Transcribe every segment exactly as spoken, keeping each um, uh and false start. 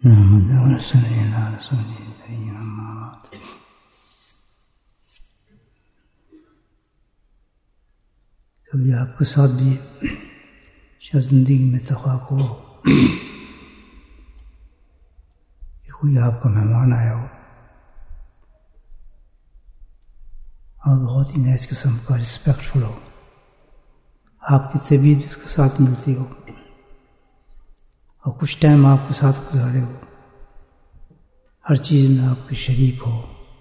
محمد رسول اللہ رسول اللہ اما بعد۔ کبھی آپ کے ساتھ بھی شاید زندگی میں اتفاق ہو کہ کوئی آپ کا مہمان آیا ہو اور بہت ہی نیس قسم کا رسپیکٹفل ہو، آپ کی طبیعت اس کے ساتھ ملتی ہو اور کچھ ٹائم آپ کے ساتھ گزارے ہو، ہر چیز میں آپ کے شریک ہو،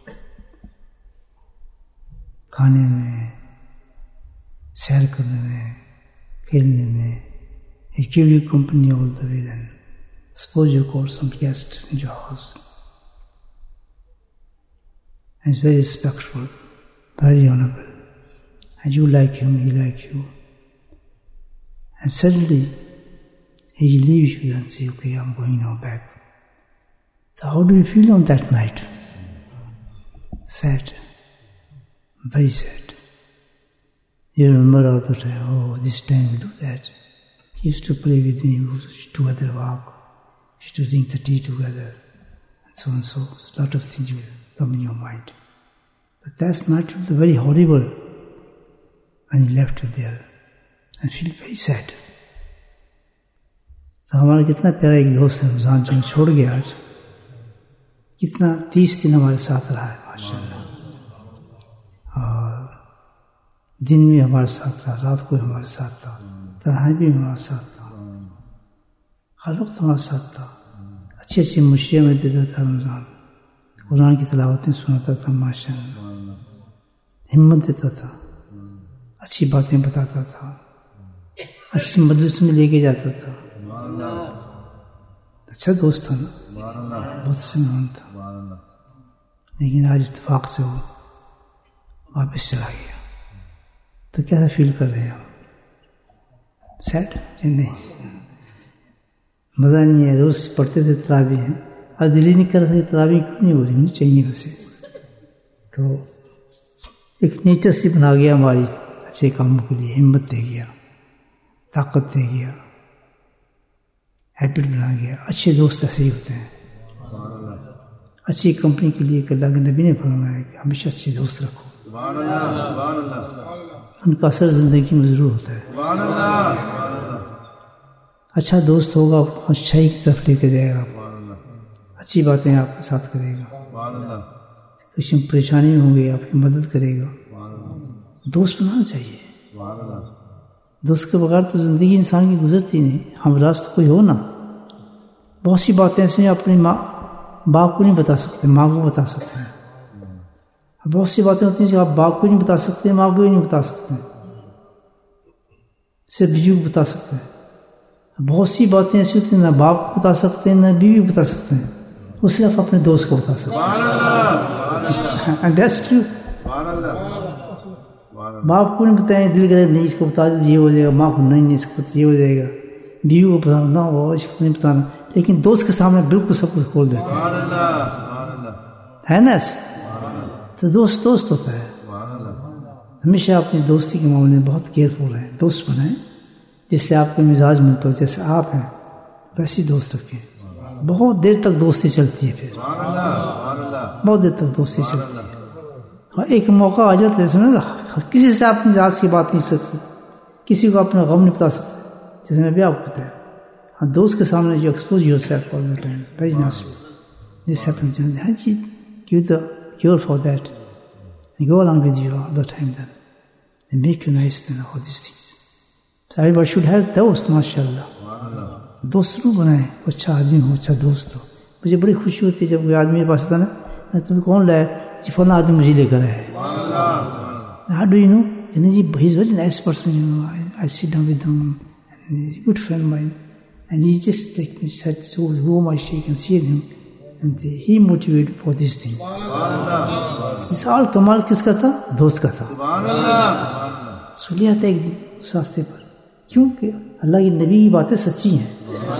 کھانے میں، سیر کرنے میں، کھیلنے میں، he give you company all the way. Then suppose you call some guest in your house and he's very respectful, very honorable, and you like him, he like you, and suddenly he leaves you and says, okay, I'm going now back. So how do you feel on that night? Sad, very sad. You remember all the time, oh, this time we do that. He used to play with me, we used to together walk, used to drink the tea together, and so and so. A lot of things will come in your mind. But that's not very horrible when you left it there and feel very sad. تو ہمارا کتنا پیارا ایک دوست ہے رمضان جو چھوڑ گیا آج، کتنا تیس دن ہمارے ساتھ رہا ہے ماشاء اللہ، اور دن میں ہمارے ساتھ رہا، رات کو ہمارے ساتھ تھا، تنہائی بھی ہمارے ساتھ تھا، ہر وقت ہمارے ساتھ تھا، اچھی اچھی مشریاں میں دیتا تھا رمضان، قرآن کی تلاوتیں سناتا تھا ماشاء اللہ، ہمت دیتا تھا، اچھی باتیں بتاتا تھا، اچھی مجلس میں لے کے جاتا تھا، اچھا دوست تھا نا، بہت اچھا مہمان تھا، لیکن آج اتفاق سے وہ واپس چلا گیا۔ تو کیسا فیل کر رہے ہیں آپ؟ سیٹ یا نہیں؟ مزہ نہیں ہے؟ روز پڑھتے تھے تراویح ہیں، آج دل ہی نہیں کر رہا تھا تراویح کیوں نہیں ہو رہی، ہونی چاہیے ویسے۔ تو ایک نیچر سی بنا گیا ہماری اچھے کاموں کے لیے، ہمت دے گیا، طاقت دے گیا، ہیبٹ بنا گیا۔ اچھے دوست ایسے ہی ہوتے ہیں، اچھی کمپنی کے لیے اللہ کے نبی نے فرمایا کہ ہمیشہ اچھے دوست رکھو، ان کا اثر زندگی میں ضرور ہوتا ہے۔ اچھا دوست ہوگا اچھائی کی طرف لے کے جائے گا، اچھی باتیں آپ کے ساتھ کرے گا، کسی پریشانی میں ہوں گے آپ کی مدد کرے گا۔ دوست بنانا چاہیے، دوست کے بغیر تو زندگی انسان کی گزرتی نہیں۔ ہم راست کوئی ہو نا، بہت سی باتیں ایسے ہیں اپنی ماں باپ کو نہیں بتا سکتے، ماں کو بتا سکتے ہیں۔ بہت سی باتیں ہوتی ہیں جو آپ باپ کو نہیں بتا سکتے، ماں کو ہی نہیں بتا سکتے، صرف بیوی کو بتا سکتے ہیں۔ بہت سی باتیں ایسی ہوتی ہیں نہ باپ کو بتا سکتے ہیں نہ بیوی کو بتا سکتے ہیں، وہ صرف اپنے دوست کو بتا سکتے ہیں۔ That's true۔ باپ کو نہیں بتائیں، دل کرے نہیں اس کو بتا دیجیے یہ ہو جائے گا، ماں کو نہیں نہیں اس کو یہ ہو جائے گا، بیوی کو بتانا نہ ہو اس کو نہیں بتانا، لیکن دوست کے سامنے بالکل سب کچھ کھول دیتے ہے نا ایسے۔ تو دوست دوست ہوتا ہے، ہمیشہ اپنی دوستی کے معاملے میں بہت کیئرفل رہیں، دوست بنائیں جس سے آپ کے مزاج ملتا ہو، جیسے آپ ہیں ویسی دوست رکھیں، بہت دیر تک دوستی چلتی ہے، پھر بہت دیر تک دوستی چلتی ہے۔ اور ایک موقع آ جاتا ہے سمجھ گا، کسی سے آپ اپنی رات کی بات نہیں سکتے، کسی کو اپنا غم نہیں بتا سکتے، جیسے میں بھی آپ کو بتایا۔ ہاں دوست کے سامنے جو expose yourself all the time, very nice, this happens, ہر چیز give the cure for that and go along with you all the time, then they make you nice, then all these things. So everybody should have دوست، ماشاءاللہ دوست ضرور بنائیں، اچھا آدمی ہو، اچھا دوست ہو۔ مجھے بڑی خوشی ہوتی ہے جب کوئی آدمی میرے پاس آتا نا، میں تمہیں کون لایا جی فلاں آدمی مجھے لے کر آیا ہے۔ How do you know? And he is a very nice person, you know. I, I sit down with him, and he's a good friend of mine, and he just like me said, so who am I shake and see him, and he motivated for this thing. This all کمال کس کا تھا؟ دوست کا تھا۔ سلیا تھا ایک دن اس راستے پر، کیونکہ اللہ کی نبی کی باتیں سچی ہیں،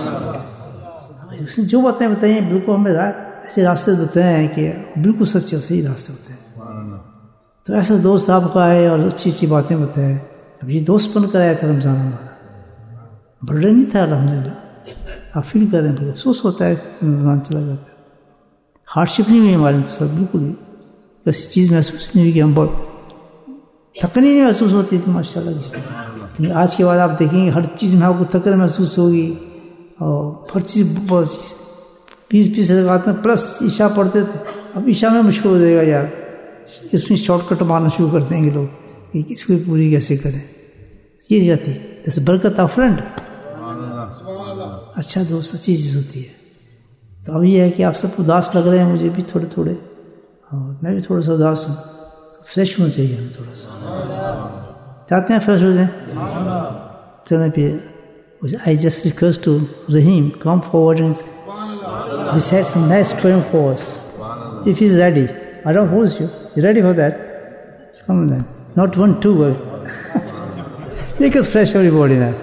اس نے جو باتیں بتائی ہیں بالکل ہمیں ایسے راستے بتائے ہیں کہ بالکل سچے اور صحیح راستے ہوتے ہیں۔ تو ایسا دوست آپ کا آئے اور اچھی اچھی باتیں بتائے، اب یہ دوست بن کر آیا تھا رمضان ہمارا، برڈن نہیں تھا الحمدللہ، आप फील कर रहे हैं, अफसोस होता है ईमान चला जाता है। हार्डशिप नहीं हुई हमारे साथ बिल्कुल भी, ऐसी चीज़ महसूस नहीं हुई कि हम बहुत थकनी नहीं महसूस होती थी माशाल्लाह की। लेकिन आज के बाद आप देखेंगे हर चीज़ में आपको थकन महसूस होगी, और हर चीज़ बहुत चीज़ बीस बीस रकात में प्लस ईशा पढ़ते थे, अब ईशा में मुश्किल हो जाएगा यार, इसमें शॉर्टकट मारना शुरू कर देंगे लोग कि इसको पूरी कैसे करें। ये जाती जैसे बरकत ऑफ फ्रेंड, अच्छा दोस्त अच्छी चीज़ होती है। तो अब ये है कि आप सब उदास लग रहे हैं, मुझे भी थोड़े थोड़े, और मैं भी थोड़ा सा उदास हूँ, तो फ्रेश होना चाहिए हमें थोड़ा सा। चाहते हैं फ्रेश हो जाए? चलें फिर। I just request to Rahim come forward and recite some nice poem for us. If he's ready, I don't force you. You ready for that? Come on then. Not one, two words. Make us fresh, everybody now.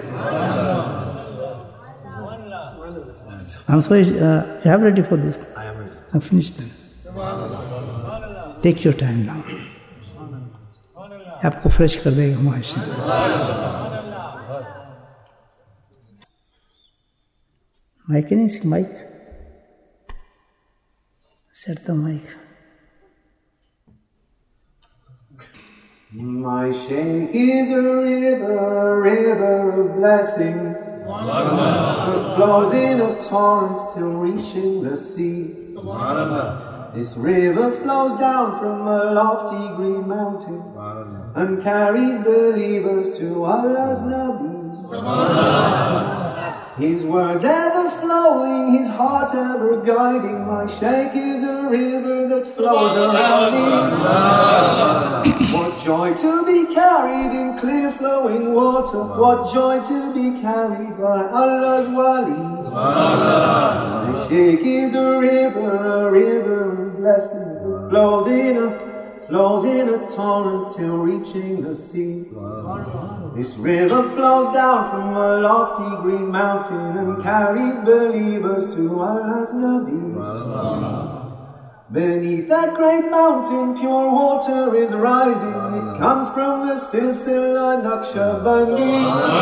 I'm sorry, uh, you have ready for this? I am ready. I'm finished then. Take your time now. आपको fresh कर देगा हमारे से। Mic है नहीं इसका? Mic set the mic. My shaykh is a river, a river of blessings, that flows in a torrent till reaching the sea. This river flows down from a lofty green mountain and carries believers to Allah's Nabi. His words ever flowing, his heart ever guiding. My shaykh is a river that flows around me. What joy to be carried in clear flowing water. What joy to be carried by Allah's wali. My shaykh is a river, a river of blessings that flows in a flows in a torrent till reaching the sea. This river flows down from a lofty green mountain and carries believers to Allah's Nabi. Beneath that great mountain pure water is rising. It comes from the Silsila Naqshbandi.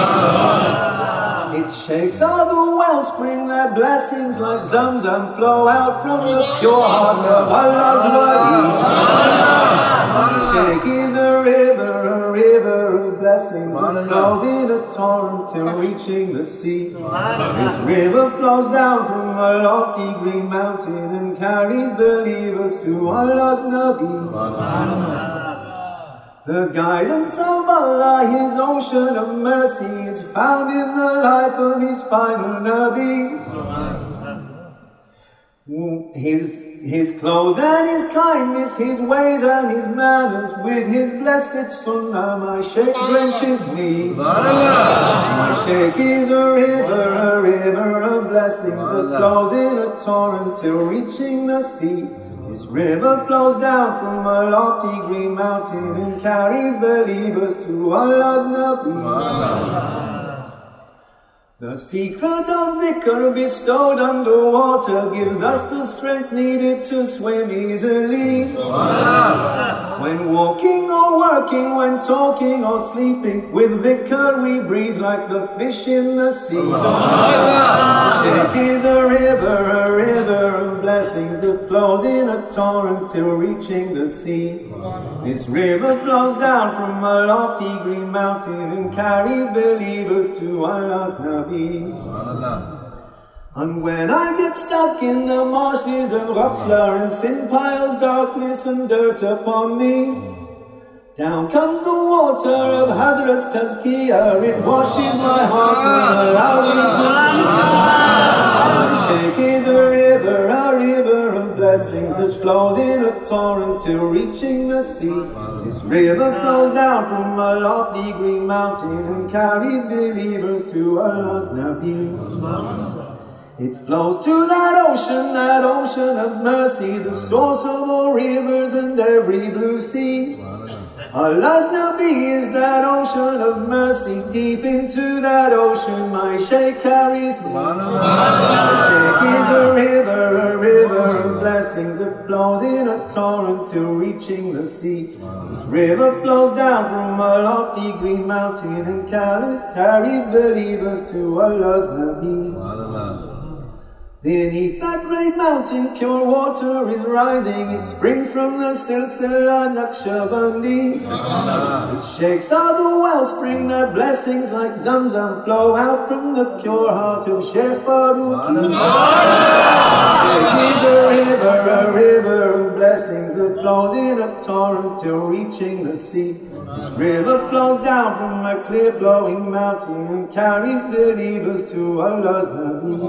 Its sheikhs are the wellspring, their blessings like Zamzam flow out from the pure heart of Allah's wali. Shaykh is a river, a river of blessings that flows in a torrent till reaching the sea. This river flows down from a lofty green mountain and carries believers to Allah's Nabi. The guidance of Allah, His ocean of mercy, is found in the life of His final Nabi. His, his clothes and His kindness, His ways and His manners, with His blessed sunnah, my shaykh drenches me. My shaykh is a river, a river of blessings that flows in a torrent till reaching the sea. This river flows down from a lofty green mountain and carries believers to Allah's Nabi. The secret of dhikr bestowed underwater gives us the strength needed to swim easily. When walking or working, when talking or sleeping, with dhikr we breathe like the fish in the sea. Shaykh is a river, a river of blessings that flows in a torrent till reaching the sea. This river flows down from a lofty green mountain and carries believers to Allah's Nabi. And when I get stuck in the marshes of ghafla and sin piles darkness and dirt upon me, down comes the water of Hadrat's Tazkiyah. It washes my heart and allows me to see. Shaykh is a river, a river of blessings that flows in a torrent till reaching the sea. This river flows down from a lofty green mountain and carries believers to Allah's Nabi. It flows to that ocean, that ocean of mercy, the source of all rivers and every blue sea. Allah's Nabi is that ocean of mercy. Deep into that ocean my shaykh carries me. My shaykh is a river, a river of blessings that flows in a torrent till reaching the sea. This river flows down from a lofty green mountain and carries believers to Allah's Nabi. Beneath that great mountain, pure water is rising. It springs from the Silsila Naqshbandi. It shakes out the wellspring that blessings like Zamzam flow out from the pure heart of Sheikh Farooqi. Sheikh is a river, a river of blessings that flows in a torrent till reaching the sea. This river flows down from a clear flowing mountain and carries believers to Allah's Nabi.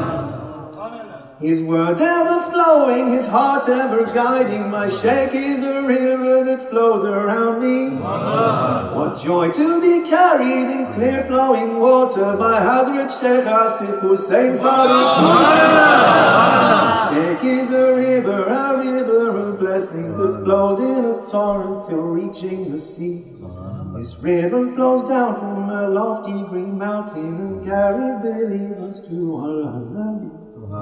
His words ever flowing, his heart ever guiding. My Shaykh is a river that flows around me. What joy to be carried in clear flowing water by Hazrat Shaykh Asif Hussain Farooqi. Shaykh is a river, a river of blessing that flows in a torrent till reaching the sea. This river flows down from a lofty green mountain and carries believers to Allah's Nabi.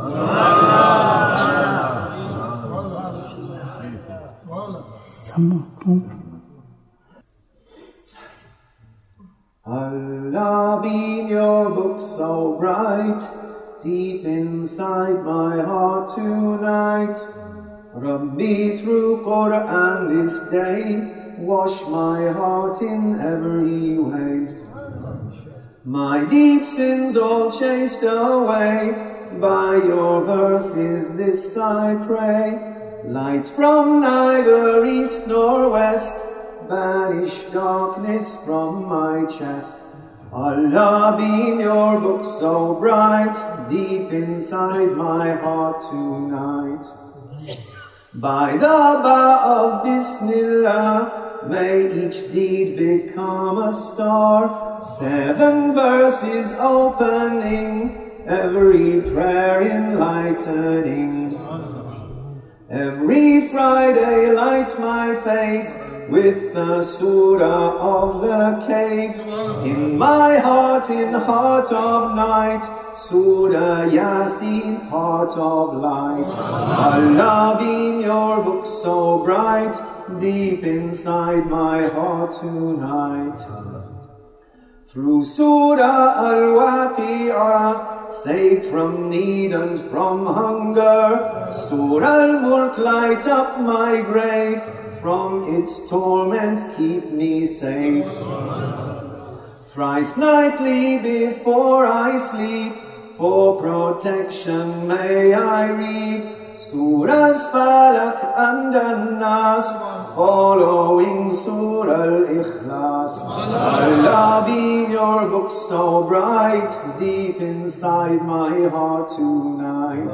Allah, be your book so bright, deep inside my heart tonight. Rabbi, through Quran this day, wash my heart in every way. My deep sins all chased away, by your verses this I pray. Light from neither east nor west, banish darkness from my chest. Allah, beam your book so bright, deep inside my heart tonight. By the Ba of Bismillah, may each deed become a star. Seven verses opening, every prayer enlightening. Every Friday light my faith with the surah of the cave. In my heart, in heart of night, Surah Yasin, heart of light. Allah, beam your book so bright, deep inside my heart tonight. Through Surah Al-Waqi'ah, saved from need and from hunger. Surah Al-Mulk, light up my grave, from its torment keep me safe. Thrice nightly before I sleep, for protection may I read Surahs Falak and An-Nas, following Surah Al-Ikhlas. Allah, be your book so bright, deep inside my heart tonight.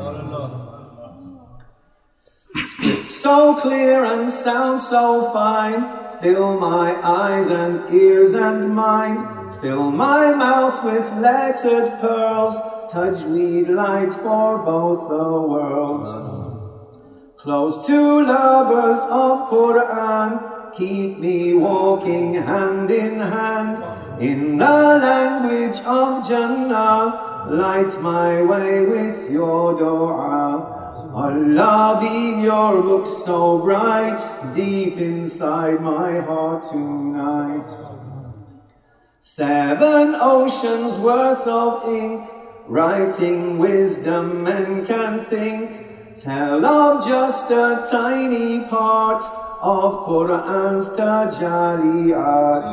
Speak so clear and sound so fine, fill my eyes and ears and mind. Fill my mouth with lettered pearls, tajweed light for both the worlds. Close to lovers of Quran, keep me walking hand in hand. In the language of Jannah, light my way with your dua. Allah, be your book so bright, deep inside my heart tonight. Seven oceans worth of ink, writing wisdom men can think, tell of just a tiny part of Quran's tajaliyat.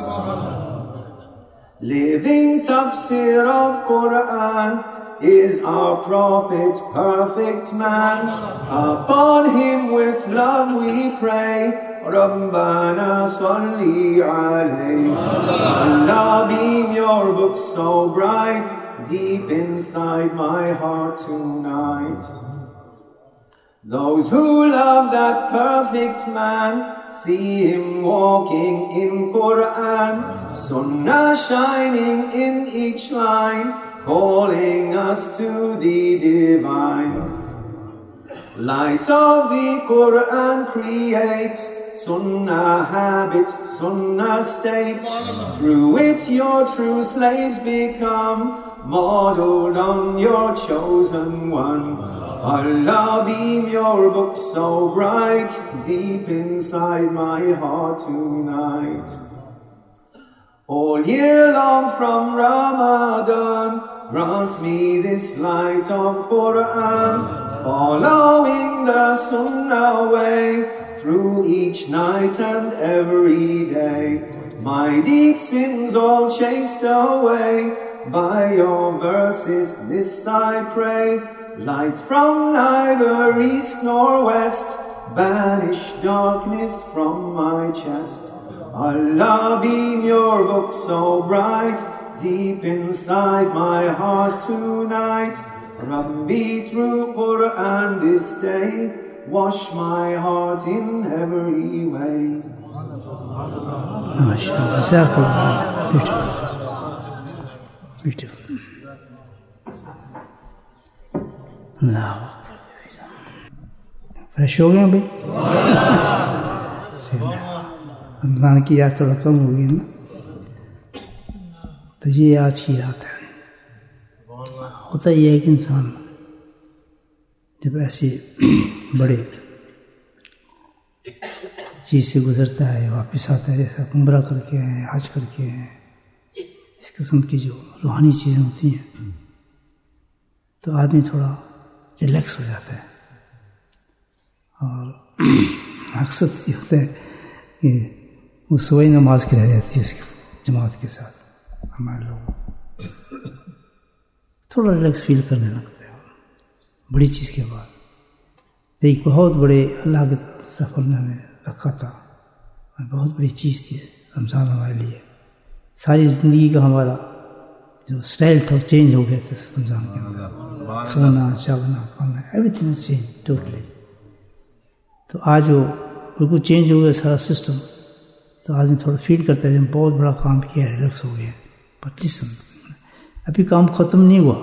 Living tafsir of Quran is our Prophet, perfect man. Upon him with love we pray, Rabbana salli alayhi. Allah, beam your book so bright, deep inside my heart tonight. Those who love that perfect man, see him walking in Quran, Sunnah shining in each line, calling us to the divine. Light of the Quran creates Sunnah habits, Sunnah states. Through it your true slaves become, modeled on your chosen one. Allah, beam your book so bright, deep inside my heart tonight. All year long from Ramadan, grant me this light of Quran, following the Sunnah way, through each night and every day. My deep sins all chased away, by your verses this I pray. Light from neither east nor west, banish darkness from my chest. Allah, beam your book so bright, deep inside my heart tonight. Rabbi, through Quran this day, wash my heart in every way. MashaAllah. Beautiful. Beautiful. اللہ fresh ہو گئے بھائی. رمضان کی یاد تھوڑا کم ہو گئی نا. تو یہ آج کی رات ہے. ہوتا یہ ہے کہ انسان جب ایسے بڑے چیز سے گزرتا ہے واپس آتا ہے, جیسا عمرہ کر کے آئے, حج کر کے آئے, اس قسم کی جو روحانی چیزیں ہوتی ہیں تو آدمی تھوڑا ریلیکس ہو جاتا ہے. اور مقصد یہ ہوتا ہے کہ وہ صبح نماز کی رہ جاتی ہے اس کی جماعت کے ساتھ. ہمارے لوگ تھوڑا ریلیکس فیل کرنے لگتے ہیں بڑی چیز کے بعد. ایک بہت بڑے اللہ کے سفر نے ہمیں رکھا تھا, بہت بڑی چیز تھی رمضان ہمارے لیے. ساری زندگی کا ہمارا جو اسٹائل تھا وہ چینج ہو گیا تھا رمضان کے اندر. سونا چاگنا کھانا everything is change totally. تو آج وہ بالکل چینج ہو گیا سارا سسٹم. تو آدمی تھوڑا فیل کرتا ہے جب بہت بڑا کام کیا ہے, ریلیکس ہو گیا. بٹ لسن, ابھی کام ختم نہیں ہوا,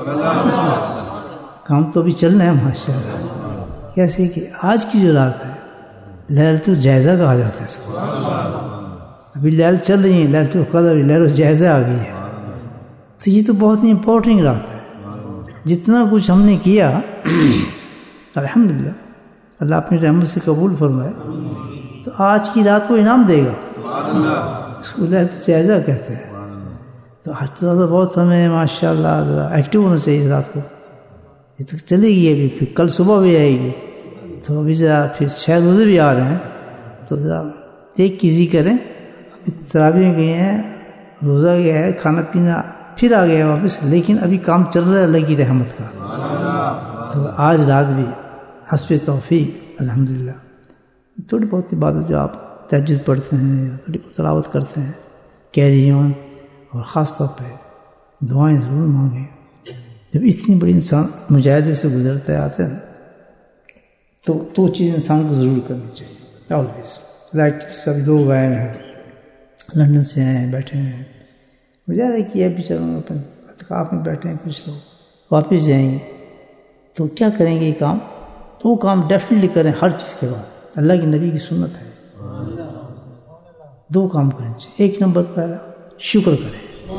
کام تو ابھی چلنا ہے ماشاء اللہ. کیسے کہ آج کی جو رات ہے لیلۃ الجائزہ کہا جاتا ہے اس کو. ابھی لیل چل رہی ہیں, لیلۃ القدر, لیلۃ الجائزہ آ گئی ہے. تو یہ تو بہت ہی امپورٹنٹ رات ہے. جتنا کچھ ہم نے کیا الحمدللہ اللہ اپنی رحمت سے قبول فرمائے, تو آج کی رات کو انعام دے گا. اس کو لیلۃ الجائزہ کہتے ہیں. تو آج تو بہت ہمیں ماشاء اللہ ذرا ایکٹیو ہونا چاہیے اس رات کو. یہ تک چلے گی ابھی, پھر کل صبح بھی آئے گی. تو ابھی ذرا پھر شاید روزے بھی آ رہے ہیں, تو ذرا دیکھ کیزی کریں. ابھی تراویح گئے ہیں, روزہ گیا ہے, کھانا پینا پھر آ گیا واپس, لیکن ابھی کام چل رہا ہے اللہ کی رحمت کا. تو آج رات بھی حسب توفیق الحمدللہ تھوڑی بہت عبادت جو آپ تہجد پڑھتے ہیں یا تھوڑی بہت تلاوت کرتے ہیں, کیری آن. اور خاص طور پہ دعائیں ضرور مانگیں. جب اتنی بڑی انسان مجاہدے سے گزرتا ہے آتا ہے تو تو چیز انسان کو ضرور کرنی چاہیے آلویز. لائک سب لوگ آئے ہیں لندن سے آئے ہیں, بیٹھے ہیں, مجاہدہ کیا بھی چلو اپنے اعتکاف میں بیٹھے ہیں, کچھ لوگ واپس جائیں گے تو کیا کریں گے؟ یہ کام تو وہ کام ڈیفینیٹلی کریں ہر چیز کے بعد. اللہ کی نبی کی سنت ہے. دو کام کریں چاہیے. ایک نمبر پہلا شکر کریں.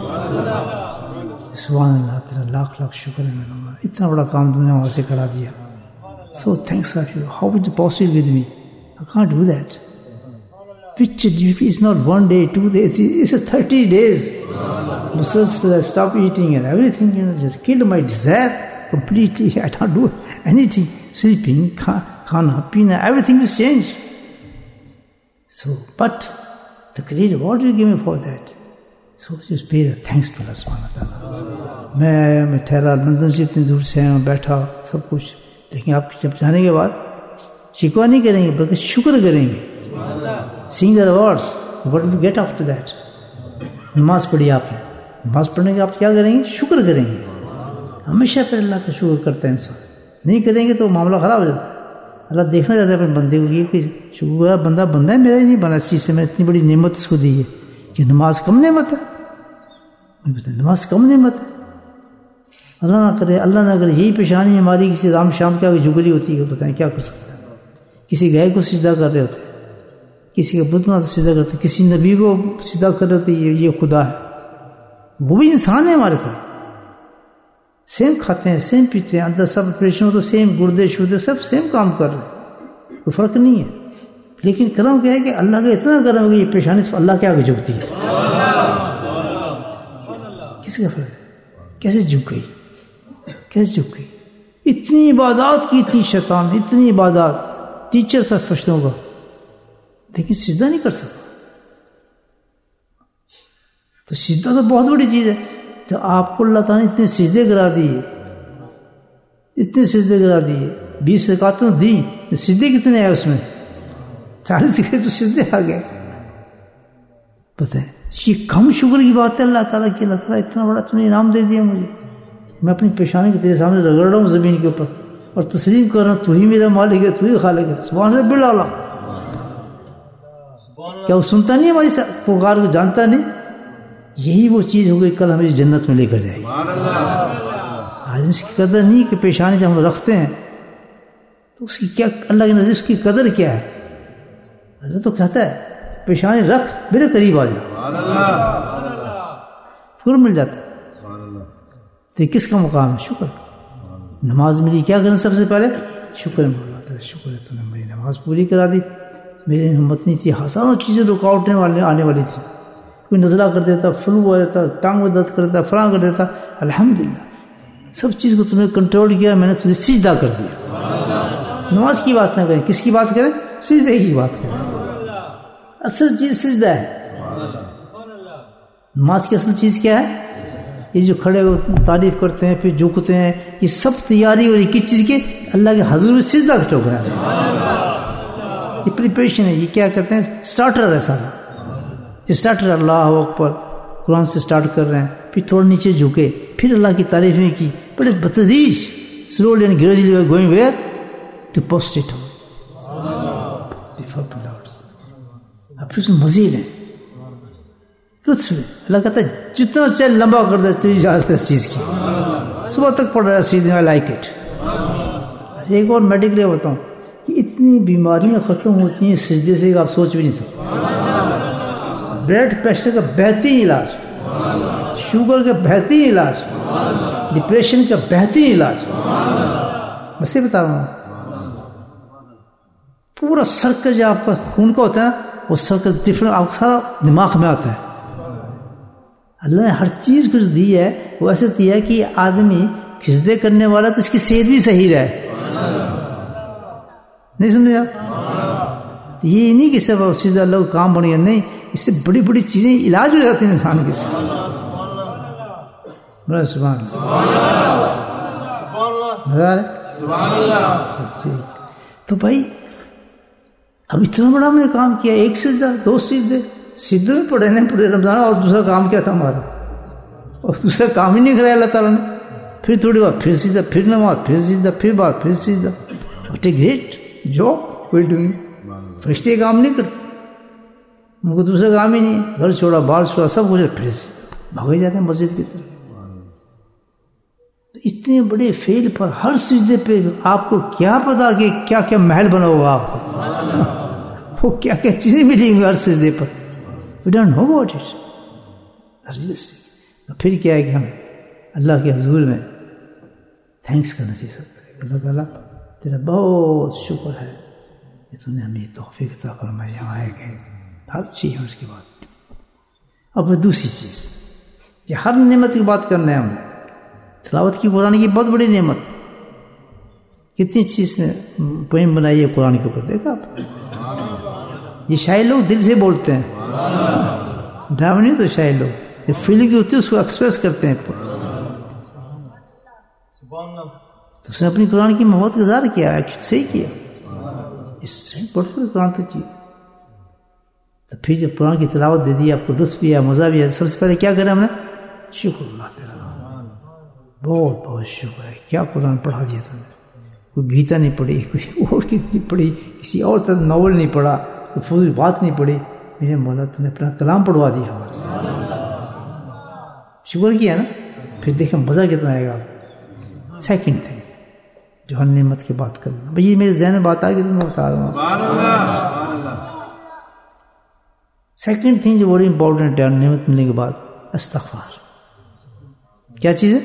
سبحان اللہ, تیرا لاکھ لاکھ شکر ہے میرا, اتنا بڑا کام تم نے وہاں سے کرا دیا. So thanks of you. How is it possible with me? I can't do that. Which is not one day, two days, it's thirty days. Muscles stop eating and everything, you know, just killed my desire completely. I don't do anything. Sleeping, khana, pina, everything is changed. So, but the great reward you give me for that. So just pay the thanks to Allah subhanahu wa ta'ala. میں آیا, میں ٹھہرا, London سے اتنی دور سے آیا, بیٹھا, سب کچھ. لیکن آپ جب جانے کے بعد شکوہ نہیں کریں گے بلکہ شکر کریں گے. Seeing the rewards, what will you get after that? نماز پڑھی آپ نے, نماز پڑھنے کے آپ کیا کریں گے؟ شکر کریں گے. ہمیشہ پھر اللہ کا شکر کرتا ہے انسان. نہیں کریں گے تو معاملہ خراب ہو جاتا ہے. اللہ دیکھنا چاہتا ہے اپنے بندے کو, یہ کوئی شکر بندہ بننا ہے, میرا ہی نہیں بنا. اس چیز سے میں اتنی بڑی نعمت اس کو دی ہے کہ نماز کم نعمت ہے. نماز کم نعمت ہے. اللہ نہ کرے, اللہ نہ کرے یہی پیشانی ہماری کسی رام شام کیا جگلی ہوتی ہے, بتائیں کیا کر سکتا ہے. کسی گائے کو سجدہ کر رہے ہوتے, کسی کا بت بنا سجدہ کرتے, کسی نبی کو سجدہ کر رہے ہوتے, یہ یہ خدا ہے. وہ بھی انسان ہے ہمارے ساتھ, سیم کھاتے ہیں, سیم پیتے ہیں, اندر سب آپریشن ہو تو سیم گردے شردے سب سیم کام کر رہے ہیں, کوئی فرق نہیں ہے. لیکن کرم کیا ہے کہ اللہ کا اتنا کرم ہے کہ یہ پیشانی صرف اللہ کے آگے جھکتی ہے. کس کا فرق ہے؟ کیسے جھک گئی, کیسے جھک گئی. اتنی عبادات کی تھی شیطان, اتنی عبادات, ٹیچر تھا فرشتوں کا, لیکن سجدہ نہیں کر سکتا. تو سجدہ تو بہت بڑی چیز ہے. تو آپ کو اللہ تعالیٰ نے اتنے سجدے کرا دیے, اتنے سجدے کرا دیے, بیس رکعتیں دی, سجدے کتنے آئے اس میں؟ چالیس کے تو سجدے آ گئے. پتہ ہے یہ کم شکر کی بات ہے اللہ تعالیٰ کی. اللہ تعالیٰ اتنا بڑا تم نے انعام دے دیا مجھے, میں اپنی پیشانی کے تیرے سامنے رگڑ رہا ہوں زمین کے اوپر اور تسلیم کر رہا ہوں تو ہی میرا مالک ہے, تو ہی خالق ہے. سبحان رب العالی. کیا وہ سنتا نہیں ہماری پکار کو, جانتا نہیں؟ یہی وہ چیز ہو گئی کل ہمیں جنت میں لے کر جائے گی. آج اس کی قدر نہیں کہ پیشانی سے ہم رکھتے ہیں تو اس کی کیا, اللہ کی نظر اس کی قدر کیا ہے؟ اللہ تو کہتا ہے پیشانی رکھ میرے قریب آ جا, فر مل جاتا ہے. تو یہ کس کا مقام ہے؟ شکر. نماز ملی, کیا کرنا سب سے پہلے؟ شکر میں. شکر ہے تو نے میری نماز پوری کرا دی, میری ہمت نہیں تھی, ہزاروں چیزیں رکاوٹیں والے آنے والی تھی. کوئی نزلہ کر دیتا, فلو ہو جاتا, ٹانگ میں درد کر دیتا, فلاں کر دیتا. الحمدللہ سب چیز کو تم نے کنٹرول کیا, میں نے تجھے سجدہ کر دیا. نماز کی بات نہ کریں, کس کی بات کریں؟ سجدے کی بات کریں. اصل چیز سجدہ ہے. نماز کی اصل چیز کیا ہے؟ یہ جو کھڑے ہو تعریف کرتے ہیں پھر جھکتے ہیں, یہ سب تیاری ہو رہی کس چیز کی؟ اللہ کے حضور میں سجدہ کا ٹوکرا ہے. یہ پریپریشن ہے, یہ کیا کہتے ہیں سٹارٹر ہے سارا. یہ سٹارٹر اللہ اکبر قرآن سے سٹارٹ کر رہے ہیں, پھر تھوڑا نیچے جھکے, پھر اللہ کی تعریفیں کی, بڑے بتدریج slowly and gradually going where to post it پھر اس میں مزید ہے لطف ہے. اللہ کہتا ہے جتنا چل لمبا کر دے تیری اجازت ہے اس چیز کی. صبح تک پڑھ رہا ہے سیدھے میں لائک اٹ. ایک اور میڈیکلی بتاؤں کہ اتنی بیماریاں ختم ہوتی ہیں سجدے سے کہ آپ سوچ بھی نہیں سکتے. بلڈ پریشر کا بہترین علاج, شوگر کا بہترین علاج, ڈپریشن کا بہترین علاج, بس یہ بتا رہا ہوں. پورا سرکل جو آپ کا خون کا ہوتا ہے نا, وہ سرکل ڈفرنٹ آپ کا سارا دماغ میں آتا ہے. اللہ نے ہر چیز کچھ دی ہے, وہ ایسے دیا کہ آدمی سجدے کرنے والا تو اس کی صحت بھی صحیح رہے. نہیں سمجھے آپ؟ یہ نہیں کہ صرف سجدہ اللہ کو کام بن گیا, نہیں, اس سے بڑی بڑی چیزیں علاج ہو جاتی ہیں انسان کے ساتھ. بڑا سبحان اللہ. تو بھائی اب اتنا بڑا ہم نے کام کیا, ایک سجدہ, دو سجدے, سجدے میں پڑھے نہیں پڑھے رمضان, اور دوسرا کام کیا تھا ہمارا, اور دوسرا کام ہی نہیں کرایا اللہ تعالیٰ نے. پھر تھوڑی بات پھر سجدہ, پھر نماز, پھر سجدہ, پھر بات, پھر سجدہ. What a great job we doing. فرشتے کام نہیں کرتے, ان کو دوسرا کام ہی نہیں ہے, گھر چھوڑا, بال چھوڑا, سب کچھ, پھر بھاگے جاتے ہیں مسجد کی طرف. اتنے بڑے فیل پر ہر سجدے پہ آپ کو کیا پتا کہ کیا کیا محل بنا ہوگا آپ کو, وہ کیا کیا چیزیں ملیں گی ہر سجدے پر. We don't know about it. پھر کیا ہے کہ ہمیں اللہ کے حضور میں تھینکس کرنا چاہیے. سب اللہ تعالیٰ تیرا بہت شکر ہے کہ تم نے ہمیں توفیق عطا فرمایا, یہاں آئے گئے, ہر چیز ہے اس کے بعد. اب دوسری چیز, یہ ہر نعمت کی بات کرنا ہے ہم نے. تلاوت کی قرآن کی بہت بڑی نعمت ہے. کتنی چیز نے پوئم بنائی ہے قرآن کے اوپر, دیکھا آپ؟ یہ شاعر لوگ دل سے بولتے ہیں, ڈرامہ نہیں تو شاعر لوگ یہ فیلنگ جو ہوتی ہے اس کو ایکسپریس کرتے ہیں. تو اس نے اپنی قرآن کی محبت کا اظہار کیا, صحیح کیا. اس سے بڑھ کر قرآن تو چاہیے. تو پھر جب قرآن کی تلاوت دے دی, آپ کو لطف بھی ہے, مزہ بھی ہے, سب سے پہلے کیا کریں ہم نے؟ شکر اللہ تیرا, بہت بہت شکر ہے. کیا قرآن پڑھا دیا تم نے, کوئی گیتا نہیں پڑھی, کوئی اور کتنی پڑھی, کسی اور طرح ناول نہیں پڑھا, کوئی فضول بات نہیں پڑھی, میرے مولا تم نے اپنا کلام پڑھوا دیا ہمارے. شکر کیا نا. پھر دیکھیں مزہ کتنا آئے گا. سیکنڈ تھنگ جو ہر نعمت کی بات کرنا, بھائی یہ میرے ذہن میں بات آ گئی تو میں بتا رہا ہوں. سیکنڈ تھنگ جو بڑی امپورٹنٹ ہے نعمت ملنے کے بعد, استغفار. کیا چیز ہے؟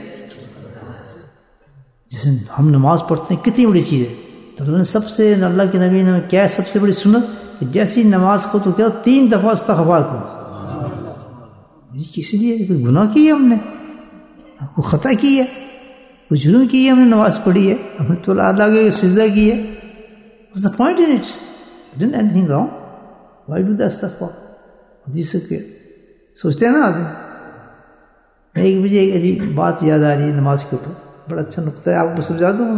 جیسے ہم نماز پڑھتے ہیں کتنی بڑی چیز ہے. تو انہوں نے سب سے اللہ کے نبی نے کیا ہے سب سے بڑی سنت, جیسی نماز کو تو کیا تین دفعہ استغفار کرو. کسی لیے کوئی گناہ کیا ہم نے, کوئی خطا کی ہے, کوئی جرم کی ہے, ہم نے نماز پڑھی ہے, ہم نے تو اللہ کے سجدہ کی ہے. What's the point in it? Didn't anything wrong? Why do that stuff for? حدیث کے سوچتے ہیں نا آدمی. ایک مجھے ایک عجیب بات یاد آ رہی ہے نماز کے اوپر, بڑا اچھا نقطہ ہے, آپ کو سمجھا دوں.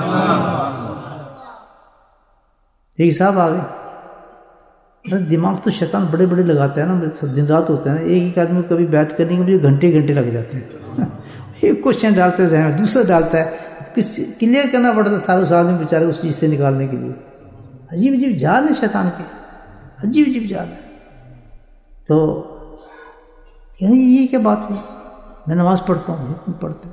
ایک صاحب آ گئے, دماغ تو شیطان بڑے بڑے لگاتا ہے نا, دن رات ہوتا ہے نا. ایک ایک آدمی کو کبھی بیعت کرنے کے مجھے گھنٹے گھنٹے لگ جاتے ہیں. ایک کوشچن ڈالتا ہے ذہن میں, دوسرا ڈالتا ہے, کس کلیئر کرنا پڑتا ہے سارے اس آدمی بیچارے اس چیز سے نکالنے کے لیے. عجیب عجیب جال ہے شیطان کے, عجیب عجیب جال ہے. تو یہ کیا بات ہوئی, میں نماز پڑھتا ہوں, تم پڑھتے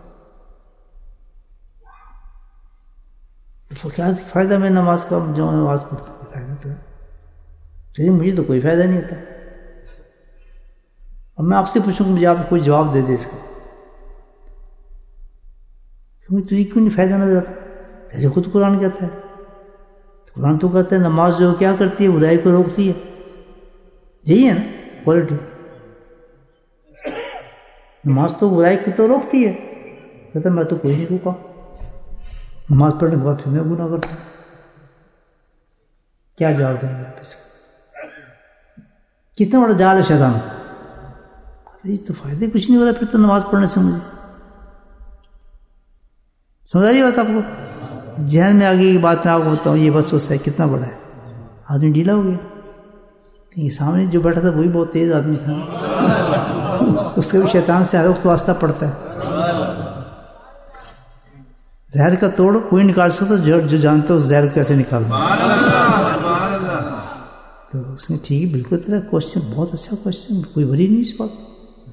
ہو, کیا فائدہ میں نماز کا, جو نماز پڑھتا ہوں فائدہ تو ہے, لیکن مجھے تو کوئی فائدہ نہیں ہوتا. اب میں آپ سے پوچھوں کہ مجھے آپ کوئی جواب دے دے اس کا, تجھے کیوں نہیں فائدہ نظر آتا؟ ایسے خود قرآن کہتا ہے, قرآن تو کہتا ہے نماز جو کیا کرتی ہے, برائی کو روکتی ہے. یہی ہے نا کوالٹی, نماز تو برائی کو تو روکتی ہے. کہتا ہے میں تو کوئی نہیں روکا, نماز پڑھنے کے بعد پھر میں گناہ کرتا ہوں. کیا جواب دیں گے آپ اس کو؟ کتنا بڑا جال ہے شیطان کا. یہ تو فائدے کچھ نہیں ہو رہا پھر تو نماز پڑھنے سے. مجھے سمجھ آ رہی بات آپ کو؟ ذہن میں آگے کی بات میں آپ کو بتاؤں, یہ بس وسا ہے کتنا بڑا ہے. آدمی ڈھیلا ہو گیا, کہ سامنے جو بیٹھا تھا وہی بہت تیز آدمی تھا, اس کے بھی شیطان سے ہر وقت واسطہ پڑتا ہے. زہر کا توڑ کوئی نکال سکتا, جو جو جانتا ہے اس زہر کو کیسے نکالنا. تو اس نے ٹھیک ہے بالکل تیرا کوشچن بہت اچھا کوشچن, کوئی بری نہیں اس بات,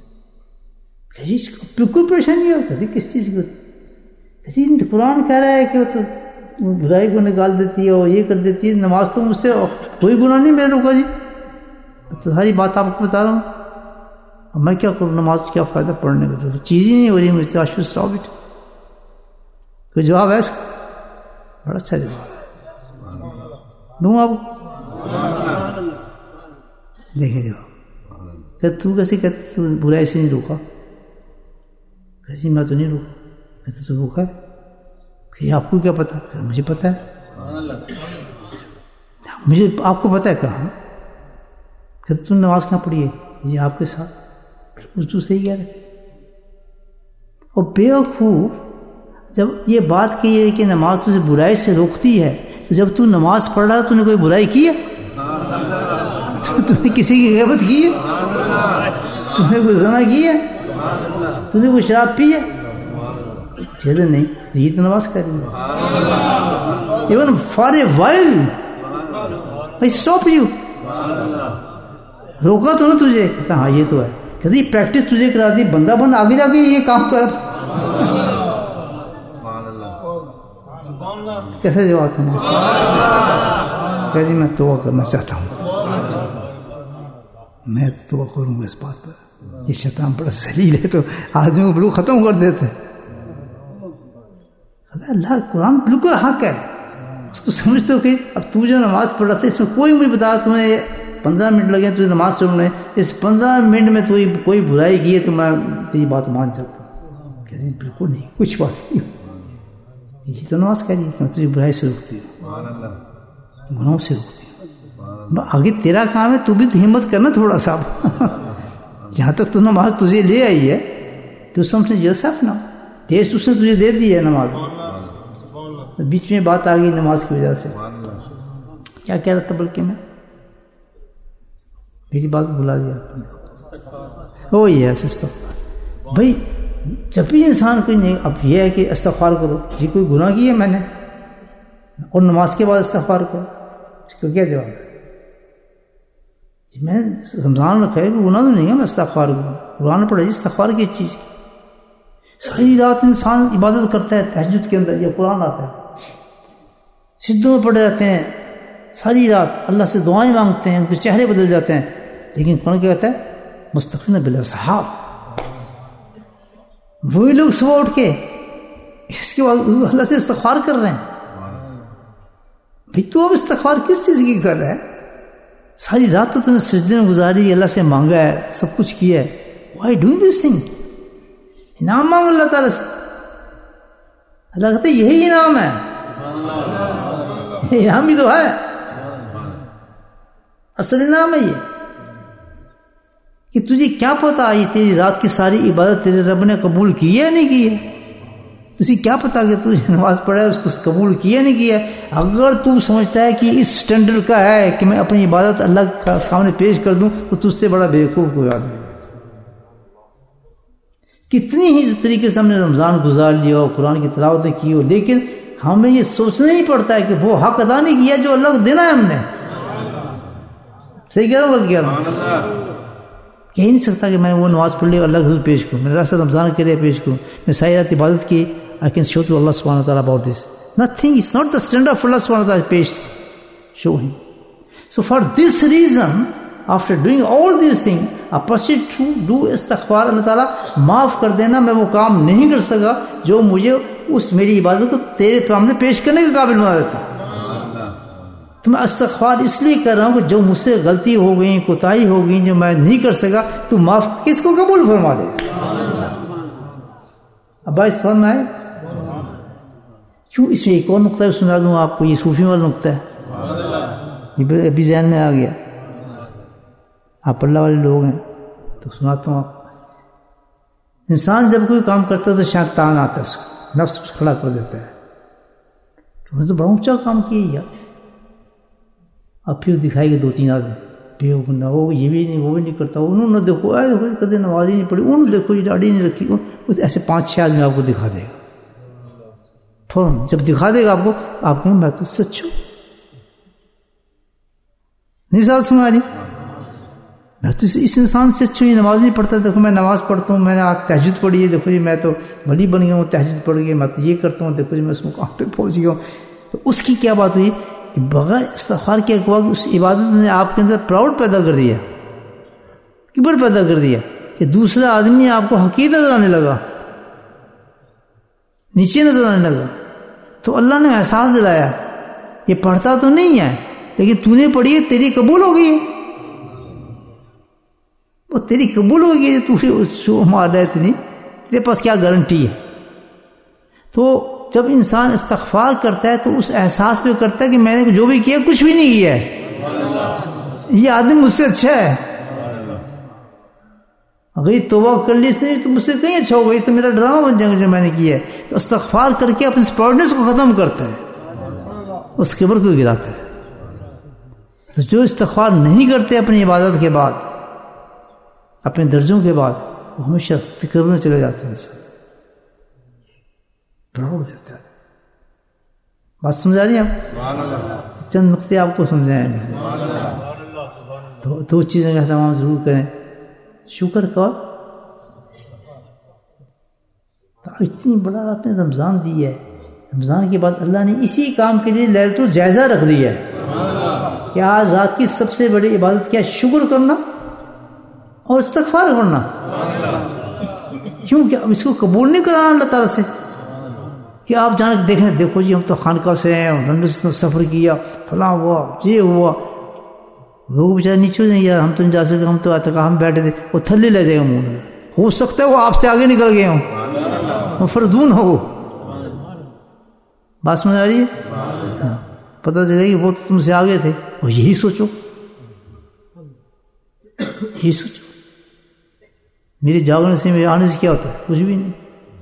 بالکل پریشانی ہو. کہتے کس چیز کی ہوتی؟ کہتی قرآن کہہ رہا ہے کہ وہ تو برائی کو نکال دیتی ہے اور یہ کر دیتی ہے, نماز تو مجھ سے کوئی گناہ نہیں میرے روکا جی. تو ساری بات آپ کو بتا رہا ہوں, اب میں کیا کروں, نماز کیا فائدہ پڑھنے کا, تو چیز ہی نہیں ہو رہی مجھے. I should stop it. کوئی جواب ہے اس کا؟ بڑا اچھا جواب ہے, دوں آپ کو. دیکھیں جواب, کہ تو کیسے کہتے تو برائی سے نہیں روکا؟ کیسے میں تو نہیں روکا. کہتے تو روکا ہے. کہ آپ کو کیا پتا؟ کہ مجھے پتا ہے. مجھے آپ کو پتا ہے کہاں؟ کہ تم نماز کہاں پڑھی ہے؟ یہ آپ کے ساتھ. بالکل تو صحیح کہہ رہے. اور بیوقوف, جب یہ بات کی ہے کہ نماز تجھے برائی سے روکتی ہے, تو جب تو نماز پڑھ رہا تو نے کوئی برائی کی ہے؟ تو نے کسی کی غیبت کی ہے؟ تو نے کوئی زنا کی ہے؟ تو نے کوئی شراب پی ہے؟ چلے نہیں, یہ تو نماز کر رہی ہے. Even for a while I stop you. روکا تو نہ تجھے, کہتا ہاں یہ تو ہے. کہتی پریکٹس تجھے کرا دی, بندہ بند آگے جا کے یہ کام کر. کیسے جواب تھا؟ کہتی میں توبہ کرنا چاہتا ہوں, میں توبہ کروں گا اس بات پر. یہ شیطان بڑا ذلیل ہے, تو آدمی کو بالکل ختم کر دیتے. اللہ قرآن بالکل حق ہے, اس کو سمجھتے ہو کہ اب تو جو نماز پڑھ رہا تھا اس میں کوئی مجھے بتا تمہیں پندرہ منٹ لگے تجھے نماز پڑھنے, اس پندرہ منٹ میں تو کوئی برائی کی ہے تو میں تیری بات مان سکتا ہوں. کہتے ہیں بالکل نہیں, کچھ بات نہیں. یہ تو نماز کہہ رہی ہے کہ میں تجھے برائی سے روکتی ہوں, گناہوں سے روکتی ہوں. آگے تیرا کام ہے, تو بھی تو ہمت کرنا تھوڑا سا. جہاں تک تو نماز تجھے لے آئی ہے, تو سمجھ یورسیلف نا, ٹیسٹ اس نے تجھے دے دی ہے نماز. بیچ میں بات آ گئی نماز کی وجہ سے. کیا کہہ رہا تھا بلکہ میں میری بات بلا دیا آپ نے. وہ یہ ہے استغفار بھائی, جب بھی انسان کوئی نہیں, اب یہ ہے کہ استغفار کرو, یہ کوئی گناہ کی ہے میں نے, اور نماز کے بعد استغفار کرو, اس کو کیا جواب ہے؟ جی میں رمضان رکھا ہے کہ گناہ تو نہیں ہے, میں استغفار کروں. قرآن پڑھے جی استغفار کی چیز کی. ساری رات انسان عبادت کرتا ہے تہجد کے اندر, یہ قرآن آتا ہے, سجدوں میں پڑے رہتے ہیں ساری رات, اللہ سے دعائیں مانگتے ہیں, ان کے چہرے بدل جاتے ہیں. لیکن قرآن کیا کہتا ہے؟ مستقبل بالاسحار. وہی لوگ صبح اٹھ کے اس کے بعد اللہ سے استغفار کر رہے ہیں. بھائی تو اب استغفار کس چیز کی کر رہا ہے؟ ساری رات تو تم نے سجدے میں گزاری, اللہ سے مانگا ہے, سب کچھ کیا ہے. Why doing this thing? انعام مانگ اللہ تعالیٰ سے. اللہ کہتے یہی انعام ہے. انعام ہی تو ہے, اصل انعام ہے یہ کہ تجھے کیا پتا یہ تیری رات کی ساری عبادت تیرے رب نے قبول کی ہے یا نہیں کی ہے. تجھے کیا پتا کہ تو نماز پڑھا ہے اس کو قبول کیا نہیں کیا ہے. اگر تو سمجھتا ہے کہ اس سٹینڈرڈ کا ہے کہ میں اپنی عبادت اللہ کے سامنے پیش کر دوں تو تجھ سے بڑا بیوقوف کوئی آدمی. کتنی ہی طریقے سے ہم نے رمضان گزار لیا ہو, قرآن کی تلاوتیں کی ہو, لیکن ہمیں یہ سوچنا ہی پڑتا ہے کہ وہ حق ادا نہیں کیا جو اللہ کو دینا ہے ہم نے. صحیح کہہ رہا ہوں, غلط کہہ رہا ہوں؟ کہہ نہیں سکتا کہ میں وہ نماز پڑھ لی اللہ کے حضور پیش کروں, میں راستہ رمضان کے لیے پیش کروں, میں ساری رات عبادت کی. I can show to Allah subhanahu wa ta'ala about this. Nothing, it's not the standard of Allah subhanahu wa ta'ala پیش show him. So for this reason, after doing all these things, a person to do استغفار, اللہ تعالیٰ معاف کر دینا, میں وہ کام نہیں کر سکا جو مجھے اس میری عبادت کو تیرے سامنے پیش کرنے کے قابل بنا دیتا. تو میں استغفار اس لیے کر رہا ہوں کہ جو مجھ سے غلطی ہو گئی, کوتاہی ہو گئی, جو میں نہیں کر سکا, تو معاف کس کو قبول فرما دے. اب بھائی سمجھ میں آئے کیوں؟ اس میں ایک اور نقطہ سنا دوں آپ کو, یہ صوفی والا نقطہ ہے, یہ ابھی ذہن میں آ گیا. آپ اللہ والے لوگ ہیں تو سناتا ہوں آپ. انسان جب کوئی کام کرتا ہے تو شیطان آتا ہے, اس کو نفس کھڑا کر دیتا ہے, تو نے تو بڑا اونچا کام کیا یار. اب پھر دکھائے گا دو تین آدمی, نہ وہ یہ بھی نہیں, وہ بھی نہیں کرتا, انہوں نے دیکھو اے دیکھو کدے نماز ہی نہیں پڑھی, انہوں نے دیکھو یہ داڑھی نہیں رکھی, ایسے پانچ چھ آدمی آپ کو دکھا دے گا. فوراً جب دکھا دے گا آپ کو, آپ کہیں میں تو سچ ہوں. نہیں ساتھ سنا رہی, میں تو اس انسان سے اچھا ہوں, نماز نہیں پڑھتا, دیکھو میں نماز پڑھتا ہوں, میں نے آج تہجد پڑھی ہے, دیکھو جی میں تو بڑی بن گیا ہوں, تہجد پڑھ گیا, میں تو یہ کرتا ہوں, دیکھو جی میں اس مقام پہ پہنچ گیا ہوں. تو اس کی کیا بات ہوئی کہ بغیر استغفار کیا ہوا کہ اس عبادت نے آپ کے اندر پراؤڈ پیدا کر دیا, کبر پیدا کر دیا, کہ دوسرا آدمی آپ کو حقیر نظر آنے لگا, نیچے نظر آنے لگا. تو اللہ نے احساس دلایا یہ پڑھتا تو نہیں ہے لیکن تو نے پڑھی ہے, تیری قبول ہو گئی, وہ تیری قبول ہو گئی, تو شو مار رہے تھے نہیں, تیرے پاس کیا گارنٹی ہے. تو جب انسان استغفار کرتا ہے تو اس احساس پہ کرتا ہے کہ میں نے جو بھی کیا کچھ بھی نہیں کیا ہے, یہ آدمی مجھ سے اچھا ہے. اگر یہ توبہ کر لی اس نے تو مجھ سے کہیں اچھا ہو گئی, تو میرا ڈرامہ بن جائے گا جو میں نے کیا ہے. تو استغفار کر کے اپنے اسپراؤڈنس کو ختم کرتا ہے, اس کبر کو گراتا ہے. تو جو استغفار نہیں کرتے اپنی عبادت کے بعد, اپنے درجوں کے بعد, وہ ہمیشہ کبر میں چلے جاتے ہیں, پراؤڈ ہو جاتا ہے. بات سمجھا رہی ہیں آپ؟ چند نقطے آپ کو سمجھائیں. دو, دو چیزیں کا اہتمام ضرور کریں, شکر کا, اتنی بڑا آپ نے رمضان دی ہے, رمضان کے بعد اللہ نے اسی کام کے لیے لیلۃ الجائزہ رکھ دی ہے کہ آج رات کی سب سے بڑی عبادت کیا, شکر کرنا اور استغفار کرنا. کیوں کہ اب اس کو قبول نہیں کرانا اللہ تعالیٰ سے کہ آپ جانے دیکھیں, دیکھو جی ہم تو خانقاہ سے ہیں, لندن سے سفر کیا, فلاں ہوا, یہ ہوا. لوگ بیچارے نیچے ہو جائیں, یار ہم تو نہیں جا سکتے, ہم تو اعتکاف ہم بیٹھے تھے. وہ تھلے لے جائے گا منہ, ہو سکتا ہے وہ آپ سے آگے نکل گئے ہوں, وہ فردون ہو. بات سمجھ آ رہی ہے؟ ہاں, پتہ چلے گی وہ تو تم سے آگے تھے. وہ یہی سوچو, یہی سوچو میرے جاگنے سے میرے آنے سے کیا ہوتا ہے, کچھ بھی نہیں.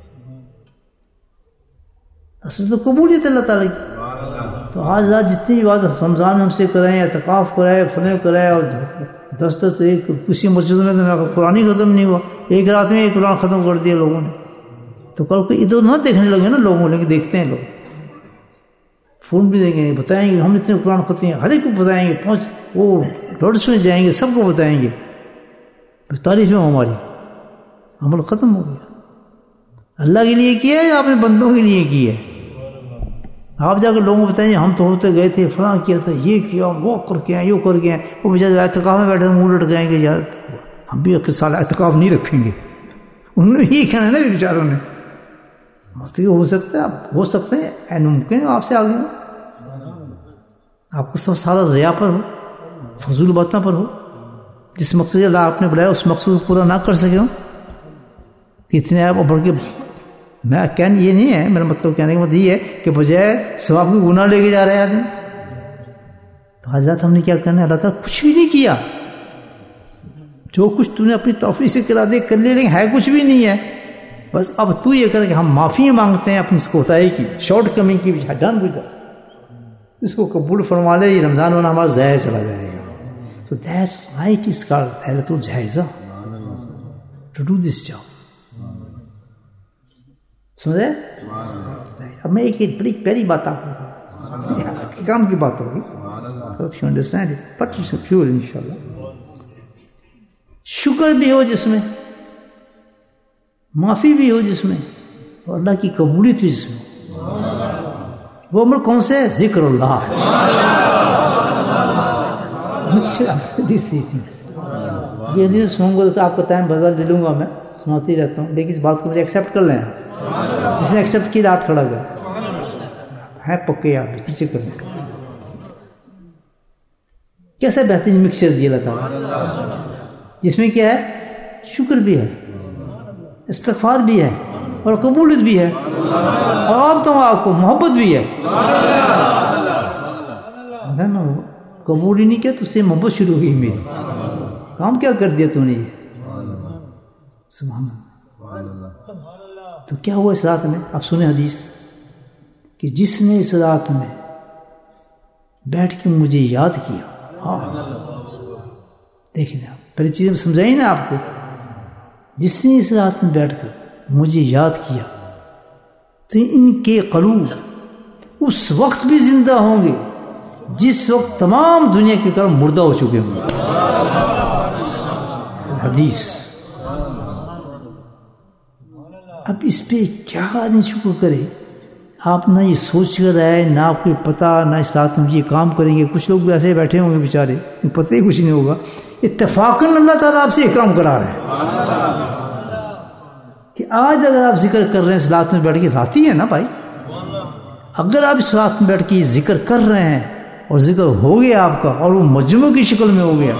اصل تو قبولیت اللہ تعالیٰ کی. تو آج رات جتنی بات رمضان ہم سے کرائے, اعتکاف کرائے, فلیں کرائے, اور دس دس تو ایک کسی مسجد میں تو قرآن ہی ختم نہیں ہوا, ایک رات میں ایک قرآن ختم کر دیا لوگوں نے. تو کل کو ادھر نہ دیکھنے لگے نا لوگوں, لیکن دیکھتے ہیں لوگ, فون بھی دیں گے, بتائیں گے ہم اتنے قرآن ختم ہیں, ہر ایک کو بتائیں گے, پہنچ وہ روڈس میں جائیں گے, سب کو بتائیں گے. تعریف ہے ہماری, عمل ختم ہو گیا. اللہ کے لیے کیا ہے یا اپنے بندوں کے لیے کیا ہے؟ آپ جا کے لوگوں کو بتائیں ہم تو ہوتے گئے تھے, فلاں کیا تھا, یہ کیا, وہ کر کے ہیں, یہ کر کے ہیں. وہ بیچارے اعتکاف میں بیٹھے منہ لٹ گئیں گے, یار ہم بھی ایک سال اعتکاف نہیں رکھیں گے. انہوں نے یہ کہنا ہے نا بیچاروں نے. ہو سکتا ہے, آپ ہو سکتے ہیں, ممکن ہے آپ سے آگے ہو, آپ کو سب سارا ریا پر ہو, فضول باتوں پر ہو, جس مقصد اللہ آپ نے بلایا اس مقصد کو پورا نہ کر سکے ہو. اتنے آپ بڑھ کے میں کہنا یہ نہیں ہے، میرا مطلب کہنے کا مطلب یہ ہے کہ بجائے ثواب کے گناہ لے کے جا رہے ہیں آدمی. تو حضرت ہم نے کیا کرنا ہے، اللہ تعالیٰ کچھ بھی نہیں کیا، جو کچھ تو نے اپنی توفیق سے کرا دے کر لے، لیکن ہے کچھ بھی نہیں ہے. بس اب تو یہ کر کہ ہم معافی مانگتے ہیں اپنی اس کوتاہی کی، شارٹ کمنگ کی، ڈن بجھ اس کو قبول فرما لے. یہ رمضان ہونا ہمارا ضائع چلا جائے گا. So that right is called Lailatul Jaiza to do this job. سمجھے؟ اب میں ایک بڑی پیاری بات آپ کو بتاؤں، کام کی بات ہوگی. You understand it, but it's pure انشاءاللہ. شکر بھی ہو جس میں، معافی بھی ہو جس میں، اور اللہ کی قبولیت بھی جس میں. وہ عمل کون سے؟ ذکر اللہ. یہ حدیث سنوں گا تو آپ کا ٹائم بدل لے لوں گا، میں سناتی رہتا ہوں، لیکن اس بات کو مجھے ایکسیپٹ کر لیں. جس نے ایکسیپٹ کی رات کھڑا گیا ہے پکے، آپ پیچھے کر لیں. کیسا بہترین مکسچر دیا اللہ تعالیٰ، جس میں کیا ہے؟ شکر بھی ہے، استغفار بھی ہے، اور قبولیت بھی ہے، اور آپ تو آپ کو محبت بھی ہے. قبول ہی نہیں کیا تو اس سے محبت شروع ہوئی میری. کام کیا کر دیا تو نے یہ؟ سبحان اللہ. تو کیا ہوا اس رات میں؟ آپ سنیں حدیث کہ جس نے اس رات میں بیٹھ کے مجھے یاد کیا. ہاں دیکھیں آپ پہلی چیزیں سمجھائی نا آپ کو. جس نے اس رات میں بیٹھ کر مجھے یاد کیا تو ان کے قلوب اس وقت بھی زندہ ہوں گے جس وقت تمام دنیا کے قلب مردہ ہو چکے ہوں گے. حدیث. اب اس پہ کیا آدمی شکر کرے؟ آپ نہ یہ سوچ کر آئے، نہ آپ کو پتہ، نہ اس رات میں یہ کام کریں گے. کچھ لوگ بھی ایسے بیٹھے ہوں گے بیچارے، پتہ ہی کچھ نہیں ہوگا. اتفاقاً اللہ تعالیٰ آپ سے یہ کام کرا رہے ہیں کہ آج اگر آپ ذکر کر رہے ہیں اس رات میں بیٹھ کے، رات ہی ہے نا بھائی، اگر آپ اس رات میں بیٹھ کے ذکر کر رہے ہیں اور ذکر ہو گیا آپ کا، اور وہ مجموع کی شکل میں ہو گیا،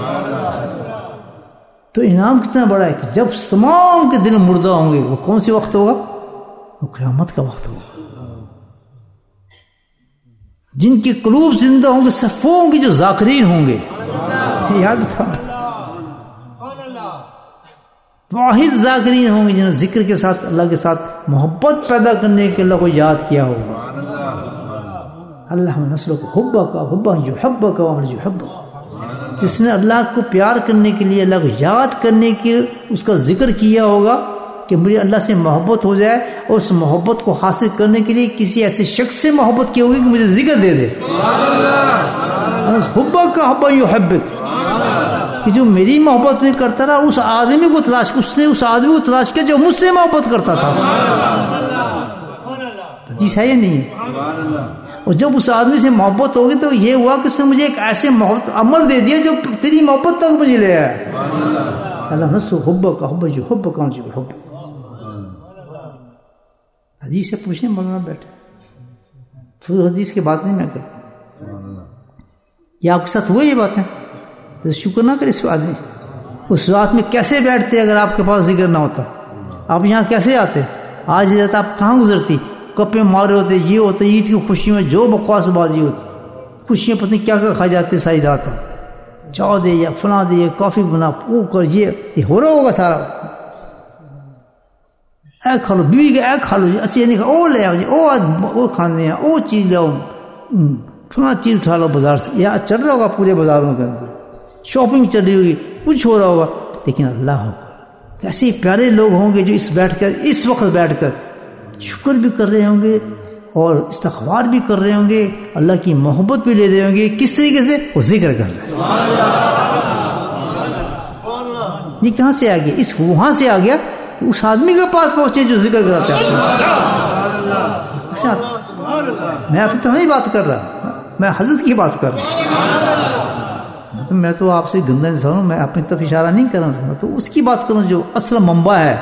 تو انعام کتنا بڑا ہے کہ جب تمام کے دل مردہ ہوں گے، وہ کون سی وقت ہوگا؟ وہ قیامت کا وقت ہوگا. جن کے قلوب زندہ ہوں گے صفوں ہوں گے، جو ذاکرین ہوں گے. یاد تھا، واحد ذاکرین ہوں گے جنہوں نے ذکر کے ساتھ اللہ کے ساتھ محبت پیدا کرنے کے اللہ کو یاد کیا ہوگا. اللہ نسلوں کو حبا کا حبا جو حبا کا جو حبا، جس نے اللہ کو پیار کرنے کے لیے، اللہ کو یاد کرنے کے اس کا ذکر کیا ہوگا کہ مجھے اللہ سے محبت ہو جائے، اور اس محبت کو حاصل کرنے کے لیے کسی ایسے شخص سے محبت کی ہوگی کہ مجھے ذکر دے دے. حبا کا حبا یحبک، کہ جو میری محبت میں کرتا رہا، اس آدمی کو تلاش، اس نے اس آدمی کو تلاش کیا جو مجھ سے محبت کرتا تھا. حدیث ہے یا نہیں؟ اور جب اس آدمی سے محبت ہوگی تو یہ ہوا کہ اس نے مجھے ایک ایسے محبت عمل دے دیا جو تیری محبت تک مجھے لے آیا. اللہ نسل حب کا حب جو حب کا جو حب. حدیث سے پوچھیں مولانا بیٹھے، پھر حدیث کی بات نہیں میں کرتا. یہ آپ کے ساتھ ہوا یہ بات ہے تو شکر نہ کرے اس آدمی. اس رات میں کیسے بیٹھتے اگر آپ کے پاس ذکر نہ ہوتا؟ آپ یہاں کیسے آتے؟ آج رات آپ کہاں گزرتی؟ کپے مارے ہوتے، یہ ہوتے، عید کی خوشی میں جو بکواس بازی ہوتی، خوشیاں پتہ نہیں کیا کیا کھا جاتے ساری رات. چاو دے یا فلاں دے، کافی بنا وہ کر، یہ یہ ہو رہا ہوگا سارا. اے کھا لو، بیوی کا اے کھا لو، اچھی نہیں کھا، او لے آؤ جی، او وہ کھانے ہیں، او چیز لے آؤ، فلاں چیز اٹھا لو بازار سے. یا چل رہا ہوگا پورے بازاروں کے اندر، شاپنگ چل رہی ہوگی، کچھ ہو رہا ہوگا. لیکن اللہ کیسے پیارے لوگ ہوں گے جو اس بیٹھ کر اس وقت بیٹھ کر شکر بھی کر رہے ہوں گے اور استغفار بھی کر رہے ہوں گے، اللہ کی محبت بھی لے رہے ہوں گے. کس طریقے سے؟ وہ ذکر کر رہے ہیں. یہ کہاں سے آ گیا؟ اس وہاں سے آ گیا اس آدمی کے پاس پہنچے جو ذکر کراتے ہیں. میں آپ کی تو نہیں بات کر رہا، میں حضرت کی بات کر رہا. میں تو آپ سے گندا انسان ہوں، میں اپنی طرف اشارہ نہیں کر رہا، تو اس کی بات کروں جو اصل منبع ہے،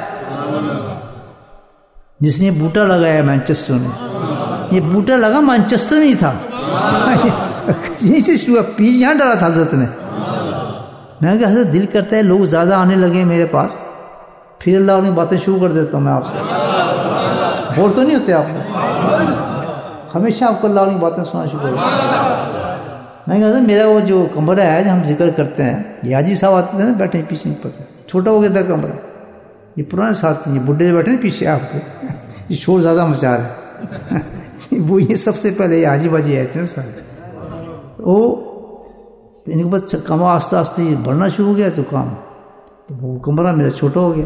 جس نے بوٹا لگایا مانچسٹر میں. یہ بوٹا لگا مانچسٹر میں ہی تھا، یہیں سے شروع، پیچ یہاں ڈالا تھا حضرت نے. میں کہا حضرت دل کرتا ہے لوگ زیادہ آنے لگے میرے پاس پھر اللہ والی باتیں شروع کر دیتا ہوں میں آپ سے. بور تو نہیں ہوتے آپ سے؟ ہمیشہ آپ کو اللہ والی باتیں سنا شروع کر دیتا. میں کہتا میرا وہ جو کمرہ ہے جو ہم ذکر کرتے ہیں، یہ حاجی صاحب آتے تھے نا بیٹھے پیچھے پر، چھوٹا ہو گیا تھا کمرہ. یہ پرانے ساتھی یہ بڈھے بیٹھے نا پیچھے آپ کے، یہ شور زیادہ مچا رہے وہ یہ سب سے پہلے یہ حاجی باجی آئے تھے نا سارے. وہ ان کے بعد کام آہستہ آہستہ بڑھنا شروع ہو گیا تو کام، تو وہ کمرہ میرا چھوٹا ہو گیا.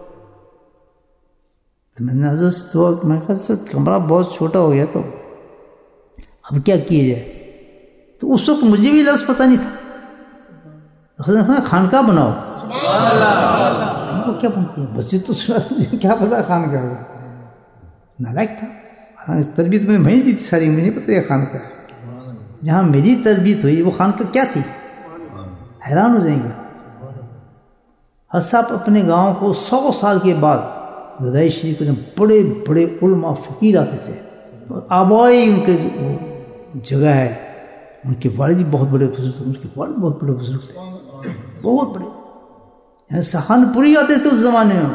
تو میں نے حضرت سے دعا میں کہا سر کمرہ بہت چھوٹا ہو گیا تو اب کیا کیا جائے. تو اس وقت مجھے بھی لفظ پتہ نہیں تھا. حضرت نے خانقاہ بناؤ. ہم کو کیا بنتی ہے مسجد، تو مجھے کیا پتا خانقاہ ہوگا، نالائق تھا. تربیت میں میں دی تھی ساری، مجھے پتہ ہے خانقاہ. جہاں میری تربیت ہوئی وہ خانقاہ کیا تھی، حیران ہو جائیں گے. حضرت صاحب اپنے گاؤں کو سو سال کے بعد رضائی شریف کو جب بڑے بڑے علماء فقیر آتے تھے، آبائی ان کے جگہ ہے، ان کے والد بہت بڑے بزرگ، ان کے والد بہت بڑے بزرگ تھے، بہت بڑے. یعنی سہارنپوری آتے تھے اس زمانے میں.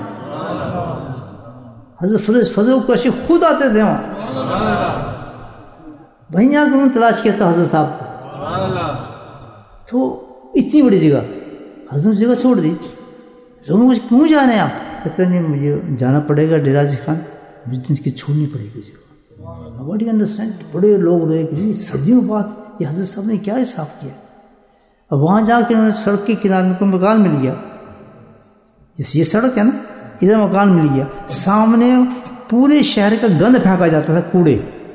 حضرت فضل کاشف خود آتے تھے وہاں، وہیں آ کر انہوں نے تلاش کیا تھا حضرت صاحب کو. تو اتنی بڑی جگہ حضرت نے جگہ چھوڑ دی. لوگوں کو کیوں جا رہے ہیں آپ؟ کہتے ہیں مجھے جانا پڑے گا ڈیرہ غازی خان، مجھے اس کی چھوڑنی پڑے گی جگہ. What you understand? بڑے لوگ رہے کہ صدیوں بعد یہ حضرت صاحب نے کیا حساب کیا. اب وہاں جا کے انہوں نے سڑک کے کنارے میں کوئی مکان مل گیا، جیسے یہ سڑک ہے نا، ادھر مکان مل گیا. سامنے پورے شہر کا گند پھینکا جاتا تھا، کوڑے.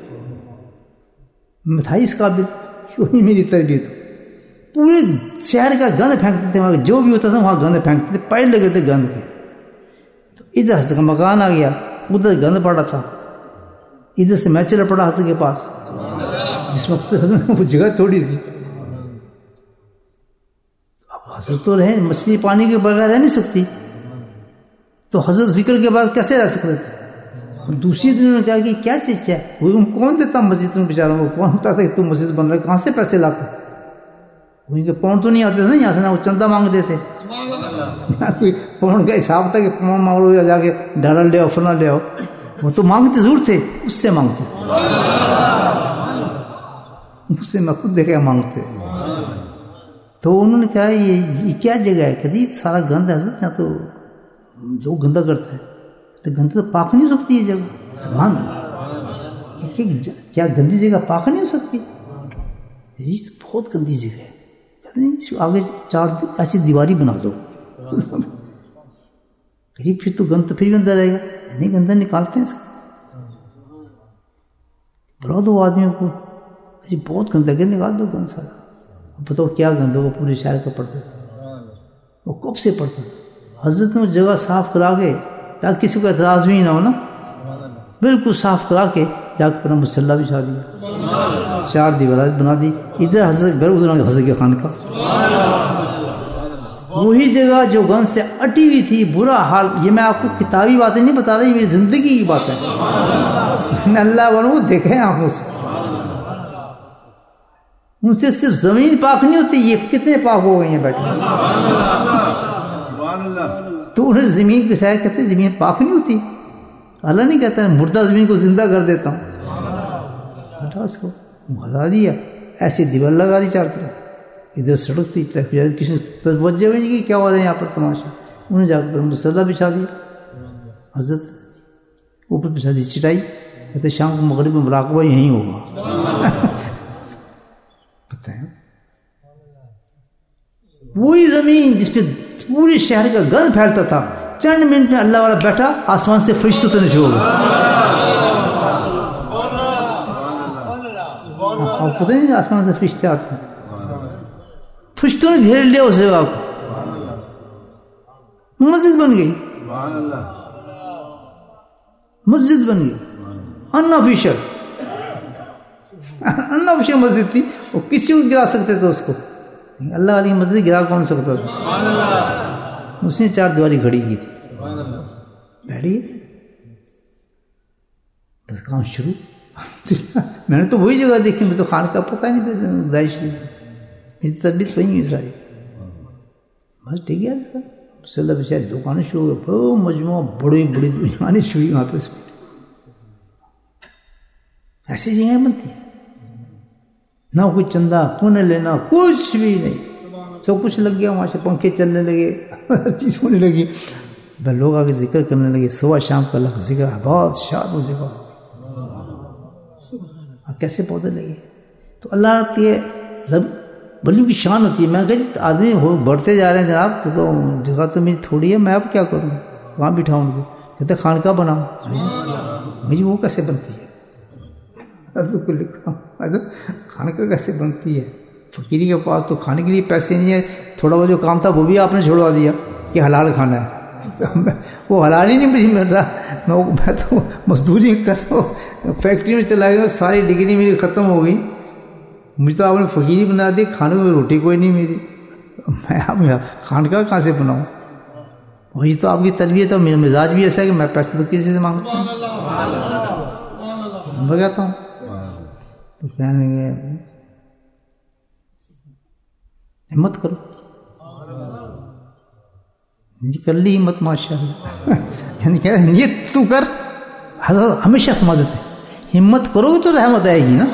میں تھا اس قابل، وہی میری تربیت. پورے شہر کا گند پھینکتے تھے، وہاں جو بھی ہوتا تھا وہاں گند پھینکتے تھے، پیڑ لگے تھے گند کے. تو ادھر حضرت کا مکان آ گیا، ادھر گند پڑا تھا، ادھر سے میں چلا پڑا حضرت کے پاس، جس مقصد حضرت نے وہ جگہ چھوڑی تھی. اب حضرت تو رہے، مچھلی پانی کے بغیر رہ نہیں سکتی، تو حضرت ذکر کے بعد کیسے رہ سکتے تھے. دوسری دن انہوں نے کہا کہ کیا چیز ہے، وہ کون دیتا مسجد میں بیچاروں کو، کون ہوتا تھا کہ تم مسجد بن رہا ہے، کہاں سے پیسے لاتے. ان کے پاؤنڈ تو نہیں آتے تھے نا یہاں سے، نہ وہ چندہ مانگتے تھے. پاؤنڈ کا حساب تھا کہ پاؤنڈ مانگ لو یا جا کے ڈالر لے آؤ فلاں لے آؤ. وہ تو مانگتے ضرور تھے، اس سے مانگتے، اس سے میں خود دیکھا مانگتے. تو انہوں نے کہا یہ کیا جگہ ہے؟ کہ سارا گند ہے حضرت، یہاں تو لوگ گندا کرتے ہیں. تو گندی تو پاک نہیں ہو سکتی یہ جگہ. سبحان اللہ، کیا گندی جگہ پاک نہیں ہو سکتی؟ یہ تو بہت گندی جگہ ہے. آگے چار ایسی دیواری بنا دو، پھر تو گند تو پھر گندا رہے گا. نہیں گندا نکالتے ہیں اس کو، بلا دو آدمیوں کو، جی بہت گندا ہے، نکال دو گند سارا. بتاؤ کیا گند ہوگا، پورے شہر کا پڑتا وہ کب سے پڑتا. حضرت نے وہ جگہ صاف کرا کے تاکہ کسی کو اعتراض بھی نہ ہو نا، بالکل صاف کرا کے جا کے اپنا مسلح بچھا دیا، چار دیوارات بنا دی. ادھر حضرت گھر، ادھر حضرت کے خانقاہ. وہی جگہ جو گند سے اٹی ہوئی تھی، برا حال. یہ میں آپ کو کتابی باتیں نہیں بتا رہا، یہ میری زندگی کی بات ہے. میں نے اللہ والوں کو دیکھا ہے آنکھوں سے. ان سے صرف زمین پاک نہیں ہوتی، یہ کتنے پاک ہو گئی ہیں بیٹھے. تو انہیں زمین کے سائے کہتے ہیں زمین پاک نہیں ہوتی. اللہ نہیں کہتا ہے مردہ زمین کو زندہ کر دیتا ہوں. ہٹا اس کو، ہلا دیا، ایسی دیوار لگا دی چار طرف. ادھر سڑک تھی، ٹریفک، کسی نے توجہ بھی نہیں کی کیا ہو رہا ہے یہاں پر تماشا. انہیں جا کر مسلح بچھا دیا. حضرت اوپر بچھا دی چٹائی. کہتے شام کو مغرب میں مراقبہ یہیں ہوگا. پتہ ہے وہی زمین جس پہ پورے شہر کا گند پھیلتا تھا، چند منٹ میں اللہ والا بیٹھا، آسمان سے فرشتوں تو نشو ہو گئے. آپ پتہ نہیں آسمان سے فرشتے آتے ہیں، فرشتوں نے گھیر لیا اس جگہ کو، مسجد بن گئی. مسجد بن گئی ان آفیشل، ان آفیشل مسجد تھی. وہ کسی کو گرا سکتے تھے اس کو، اللہ والی مسجد گرا کون سکتا تھا. اس نے چار دیواری کھڑی کی تھی. بیٹھیے بس کام شروع. میں نے تو وہی جگہ دیکھی، مجھے تو خان کا پتہ نہیں تھا. داعش میری تربیت وہی ہے ساری. بس ٹھیک ہے سر، سلسلہ بچے دکانیں شروع ہو گئے, بڑا مجموعہ بڑی بڑی دکانیں شروع ہوئی وہاں پہ. اس میں ایسی جگہیں بنتی ہیں, نہ کوئی چندہ کونے لینا, کچھ بھی نہیں, سب کچھ لگ گیا وہاں سے, پنکھے چلنے لگے, ہر چیز ہونے لگی, لوگ آگے ذکر کرنے لگے, صبح شام کا اللہ کا ذکر, بہت شاد و ذکر, کیسے پودے لگے. تو اللہ کے بلیوں کی شان ہوتی ہے. میں کہا آدمی ہو بڑھتے جا رہے ہیں جناب, تو جگہ تو میری تھوڑی ہے, میں اب کیا کروں, کہاں بٹھاؤں گی, کہتے خانقاہ بناؤ. مجھے وہ کیسے بنتی ہے, کو لکھا خانقاہ کیسے بنتی ہے. فقیری کے پاس تو کھانے کے لیے پیسے نہیں ہے, تھوڑا بہت جو کام تھا وہ بھی آپ نے چھوڑوا دیا کہ حلال کھانا ہے. وہ حلال ہی نہیں مجھے مل رہا, میں تو مزدوری کرتا ہوں, فیکٹری میں چلا گیا, ساری ڈگری میری ختم ہو گئی, مجھے تو آپ نے فقیری بنا دی, کھانے میں روٹی کوئی نہیں میری, میں اب خانقاہ کہاں سے بناؤں. وہی تو آپ کی تربیت ہے. میرا مزاج بھی ایسا ہے کہ میں پیسے تو کسی سے مانگتا ہوں, میں کہتا ہوں. تو کہنے لگے ہمت کرو, جی کر لی ہمت ماشاء اللہ. یعنی کہ نیت تو کر, حضرت ہمیشہ فرماتے ہیں ہمت کرو گے تو رحمت آئے گی نا,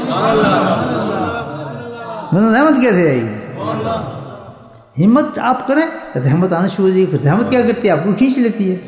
رحمت کیسے آئے گی. ہمت آپ کریں رحمت آنا شروع ہو جائے گی. رحمت کیا کرتی ہے, آپ کو کھینچ لیتی ہے.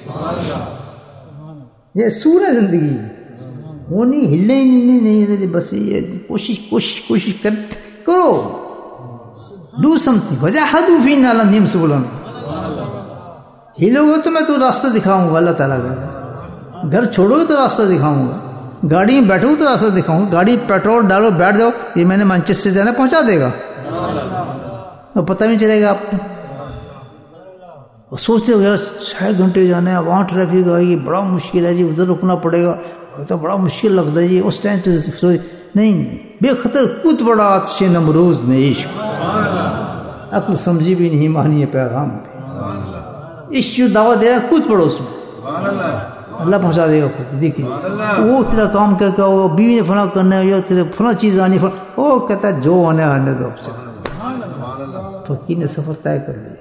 یہ اصول ہے زندگی, وہ نہیں ہلنے ہی نہیں, نہیں نہیں بس یہ کوشش کوشش کوشش کر کرو, ڈو سمتھنگ. وجاہدوا فینا لنہدیہم سبلنا, ہلو گے تو میں تو راستہ دکھاؤں گا. اللہ تعالیٰ کا گھر چھوڑو گے تو راستہ دکھاؤں گا, گاڑی میں بیٹھو گے تو راستہ دکھاؤں گا. گاڑی پیٹرول ڈالو بیٹھ جاؤ, یہ میں نے مانچسٹر جانا پہنچا دے گا, تو پتہ نہیں چلے گا آپ کو. سوچتے ہو گیا چھ گھنٹے جانا ہے, وہاں ٹریفک آئے گی, بڑا مشکل ہے جی, ادھر رکنا پڑے گا, تو بڑا مشکل لگتا ہے جی. اس ٹائم تو نہیں, بے خطر کت بڑا آتش نمروز میں عشق, عقل سمجھی بھی نہیں مانی ہے پیغام پہ. عشق جو دعویٰ دے رہا ہے کت پڑو اس میں, اللہ پہنچا دے گا خود. دیکھیے وہ تیرا کام کیا کیا ہوگا, بیوی نے فلاں کرنا ہے, یا تیرے فلاں چیز آنی, وہ کہتا ہے جو آنے آنے دو. فقیر نے سفر طے کر لیا,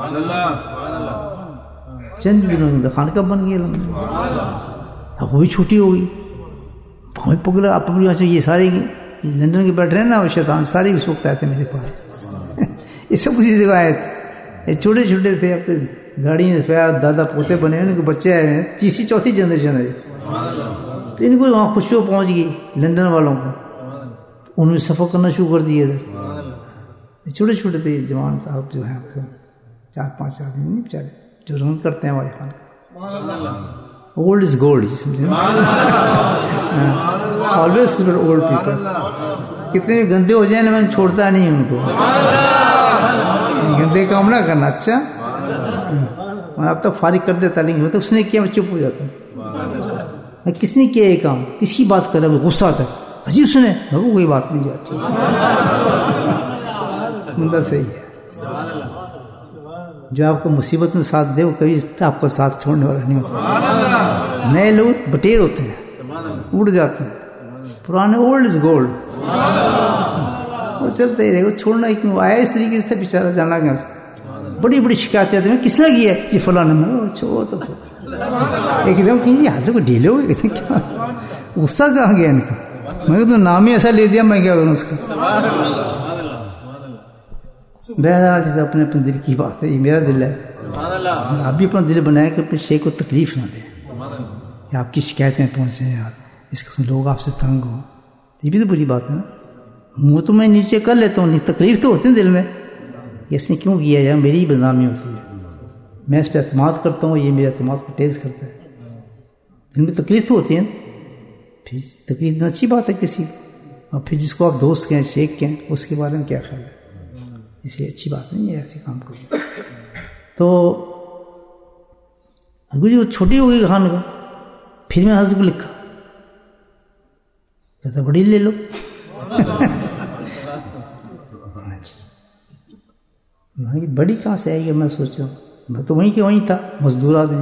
چند دنوں میں خانقاہ بن گیا. اب وہی چھوٹی ہو گئی, ہمیں پکڑا آپ پکڑی وہاں سے. یہ سارے لندن کے بیٹھ رہے ہیں نا شیطان, سارے اس وقت آئے تھے میرے پاس. یہ سب کچھ جگہ آئے تھے, یہ چھوٹے چھوٹے تھے. اب تو گاڑی میں دادا پوتے بنے ہیں, ان کے بچے آئے ہیں, تیسری چوتھی جنریشن ہے. تو ان کو وہاں خوشیوں پہنچ گئی لندن والوں کو, انہوں نے سفر کرنا شروع کر دیا تھا. چھوٹے چھوٹے تھے جوان صاحب جو ہیں, چار پانچ آدمی نہیں بیچارے, جو رن کرتے ہیں ہمارے خان. اولڈ از گولڈ, سمجھے, آلویز اولڈ پیپل. کتنے بھی گندے ہو جائیں نا, میں چھوڑتا نہیں ان کو, گندے کام نہ کرنا. اچھا میں اب تک فارغ کر دیتا, لیکن مطلب اس نے کیا میں چپ ہو جاتا ہوں. کس نے کیا یہ کام, کس کی بات کر رہا ہے, غصہ آتا ہے, اجی اس نے کوئی بات نہیں جاتی. بندہ صحیح ہے, جو آپ کو مصیبت میں ساتھ دے وہ کبھی آپ کو ساتھ چھوڑنے والا نہیں ہوتا. نئے لوگ بٹیر ہوتے ہیں, اڑ جاتے ہیں, پرانے اولڈ از گولڈ, وہ چلتے ہی رہے. وہ چھوڑنا ہی کیوں آیا, اس طریقے سے بیچارہ جانا گیا. بڑی بڑی شکایتیں آتی ہیں, کس نے کی ہے جی فلاں نے, چھوڑو تو ایک دم کہیں حاضر کو ڈھیلے ہوئے, کہتے ہیں کیا غصہ کہاں گیا ان کا. میں تو نام ہی ایسا لے دیا, میں کیا کروں اس کا. بہرحال جیسے اپنے اپنے دل کی بات ہے, یہ میرا دل ہے, آپ بھی اپنا دل بنائیں کہ اپنے شیخ کو تکلیف نہ دیں, کہ آپ کی شکایتیں پہنچیں یار, اس قسم لوگ آپ سے تنگ ہوں. یہ بھی تو بری بات ہے نا. منہ تو میں نیچے کر لیتا ہوں, تکلیف تو ہوتی ہے دل میں, اس نے کیوں کیا یار, میری ہی بدنامی ہوتی ہے. میں اس پہ اعتماد کرتا ہوں, یہ میرے اعتماد کو ٹیز کرتا ہے. دل میں تکلیف تو ہوتی ہے, پھر تکلیف دینا اچھی بات ہے کسی کو, اور پھر جس کو آپ دوست کہیں, شیخ کہیں, اس کے بارے میں کیا خیال ہے, اس لیے اچھی بات نہیں ہے ایسے کام کرو. تو جی وہ چھوٹی ہو گئی خان کا. پھر میں حضرت کو لکھا, کہتا بڑی لے لو. بڑی کہاں سے آئے گی, میں سوچ رہا ہوں, میں تو وہیں کہ وہیں تھا, مزدور آدمی.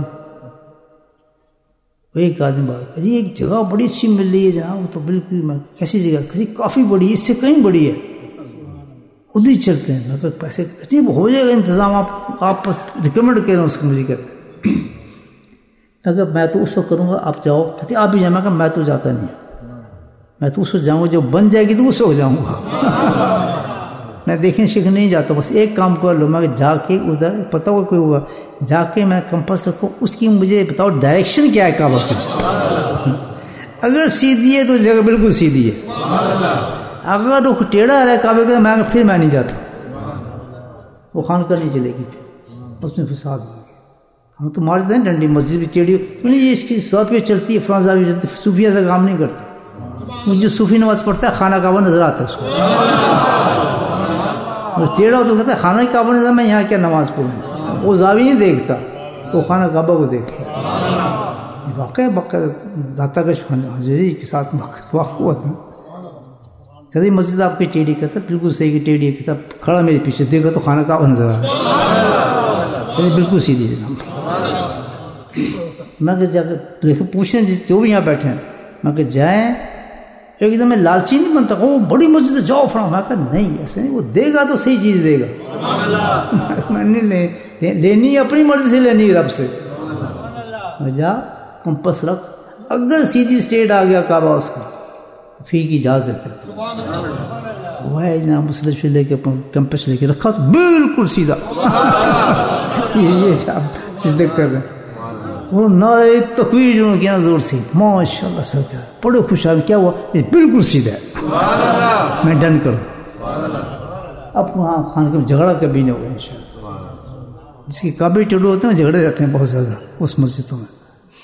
ایک آدمی بات, جی ایک جگہ بڑی اچھی مل رہی ہے جناب, وہ تو بالکل, میں کیسی جگہ, کسی کافی بڑی, اس سے کہیں بڑی ہے. ادھر ہی چلتے ہیں. میں کہ پیسے کہتے ہیں ہو جائے گا انتظام, آپ آپ بس ریکمینڈ کریں اس کو مجھے. کہتے اگر میں تو اس وقت کروں گا, آپ جاؤ. کہتے آپ بھی جائیں. میں کہ میں تو جاتا نہیں, میں تو اس وقت جاؤں گا جب بن جائے گی تو اس وقت جاؤں گا. میں دیکھنے سیکھنے نہیں جاتا, بس ایک کام کر لو. میں جا کے ادھر پتہ ہوگا کوئی ہوگا, جا کے میں کمپس رکھوں, اس کی مجھے بتاؤ ڈائریکشن کیا ہے کعبہ کی. اگر سیدھی ہے تو جگہ بالکل سیدھی ہے, اگر رخ ٹیڑھا ہے کعبے کا میں پھر میں نہیں جاتا. وہ خانقاہ نہیں چلے گی, اس میں فساد ہو گیا. ہم تو مارتے ہیں ڈنڈی, مسجد بھی ٹیڑھی نہیں, اس کی زاویہ چلتی ہے, فلاں زاویہ چلتی ہے. صوفیہ سے کام نہیں کرتا. مجھے صوفی نماز پڑھتا ہے خانہ کعبہ نظر آتا ہے اس کو, ٹیڑھا ہو تو کہتا ہے خانہ کعبہ نظر, میں یہاں کیا نماز پڑھوں. وہ زاویہ نہیں دیکھتا, وہ خانہ کعبہ کو دیکھتا. واقعہ واقعہ داتا گش حضری کے ساتھ واقع ہوا تھا. کہتے مسجد آپ کی ٹیڑھی, کہتا بالکل صحیح کی ٹیڑھی ہے. کہتا کھڑا میرے پیچھے دیکھا تو خانہ کعبہ نظر آ رہا ہے, بالکل سیدھی جناب. میں کہ جا کے دیکھو پوچھیں جو بھی یہاں بیٹھے ہیں, میں کہ جائیں. ایک دم میں لالچی نہیں بنتا, وہ بڑی مسجد ہے جاؤ فلاں. میں کہ نہیں ایسے نہیں, وہ دے گا تو صحیح چیز دے گا. میں نہیں لینی, اپنی مرضی سے لینی رب سے. میں جا کمپس رکھ, اگر سیدھی اسٹیٹ آ گیا کعبہ اس کو فی کی اجازت دیتے. وہ ہے جناب مسلسل لے کے کمپس لے کے رکھا تو بالکل سیدھا. یہ سجدے کر رہے ہیں. وہ نعرہ تکبیر جو کیا زور سے, ماشاء اللہ سر کیا بڑے خوش آئے. کیا ہوا, یہ بالکل سیدھا ہے, میں ڈن کروں. اب وہاں خانقاہ میں جھگڑا کبھی نہیں ہوگا انشاءاللہ. جس کے کعبے ٹیڑھے ہوتے ہیں جھگڑے رہتے ہیں بہت زیادہ اس مسجدوں میں.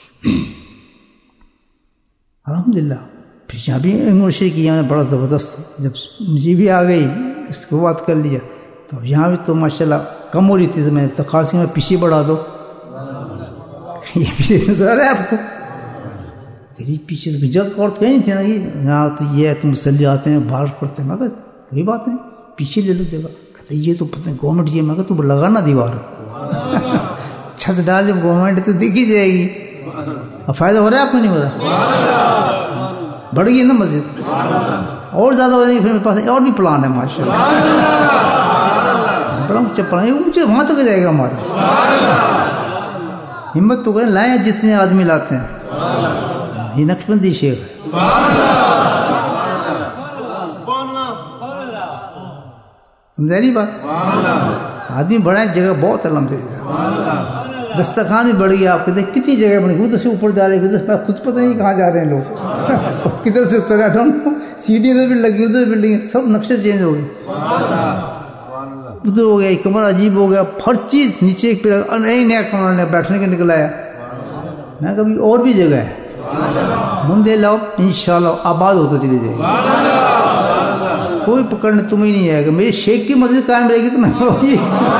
الحمدللہ پھر یہاں بھی انگلش کی یہاں بڑا زبردست, جب مجھے بھی آ گئی اس کو بات کر لیا تو یہاں بھی تو ماشاءاللہ کم ہو رہی تھی. تو میں افتخار سے میں پیچھے بڑھا دو, یہ پیچھے نظر آ رہا ہے آپ کو. کسی پیچھے سے جگ اور کہیں نہیں تھے نا کہ یہاں تو یہ ہے تو مسلی آتے ہیں باہر پڑتے ہیں. میں کہا کوئی بات نہیں, پیچھے لے لو جگہ. کہتے یہ تو پتہ گورنمنٹ یہ. میں کہا تو لگانا دیوار, چھت ڈال جب گورنمنٹ تو دیکھ ہی جائے گی. اب فائدہ ہو رہا ہے آپ کو نہیں ہو رہا, بڑھ گئی نا مسجد اور زیادہ ہو جائے گی. پھر میرے پاس اور بھی پلان ہے ماشاء اللہ, بڑا اونچا پلان ہے, اونچے وہاں تک جائے گا ہمارا. ہمت تو کریں, لائیں جتنے آدمی لاتے ہیں. یہ نقشبندی شیخ ہے. سمجھا بات, آدمی بڑھائیں جگہ بہت الحمدللہ. دسترخوان بھی بڑھ گیا آپ کے, دیکھ کتنی جگہ بڑی, ادھر سے اوپر جا رہے ہیں, خود پتہ نہیں کہاں جا رہے ہیں لوگ, کدھر سے اتر رہا ہوں. سیڑھی ادھر بھی لگی, ادھر بلڈنگ, سب نقشے چینج ہو گئے. ادھر ہو گیا, ایک کمرہ عجیب ہو گیا, ہر چیز نیچے ایک پہ نئی نیا کمرہ نے بیٹھنے کے نکلایا. میں کبھی اور بھی جگہ ہے, مندے لاؤ انشاءاللہ آباد ہوتا چلی جائے گی. کوئی پکڑنے تمہیں نہیں آئے گا. میری شیخ کی مسجد قائم رہے گی تو میں وہی.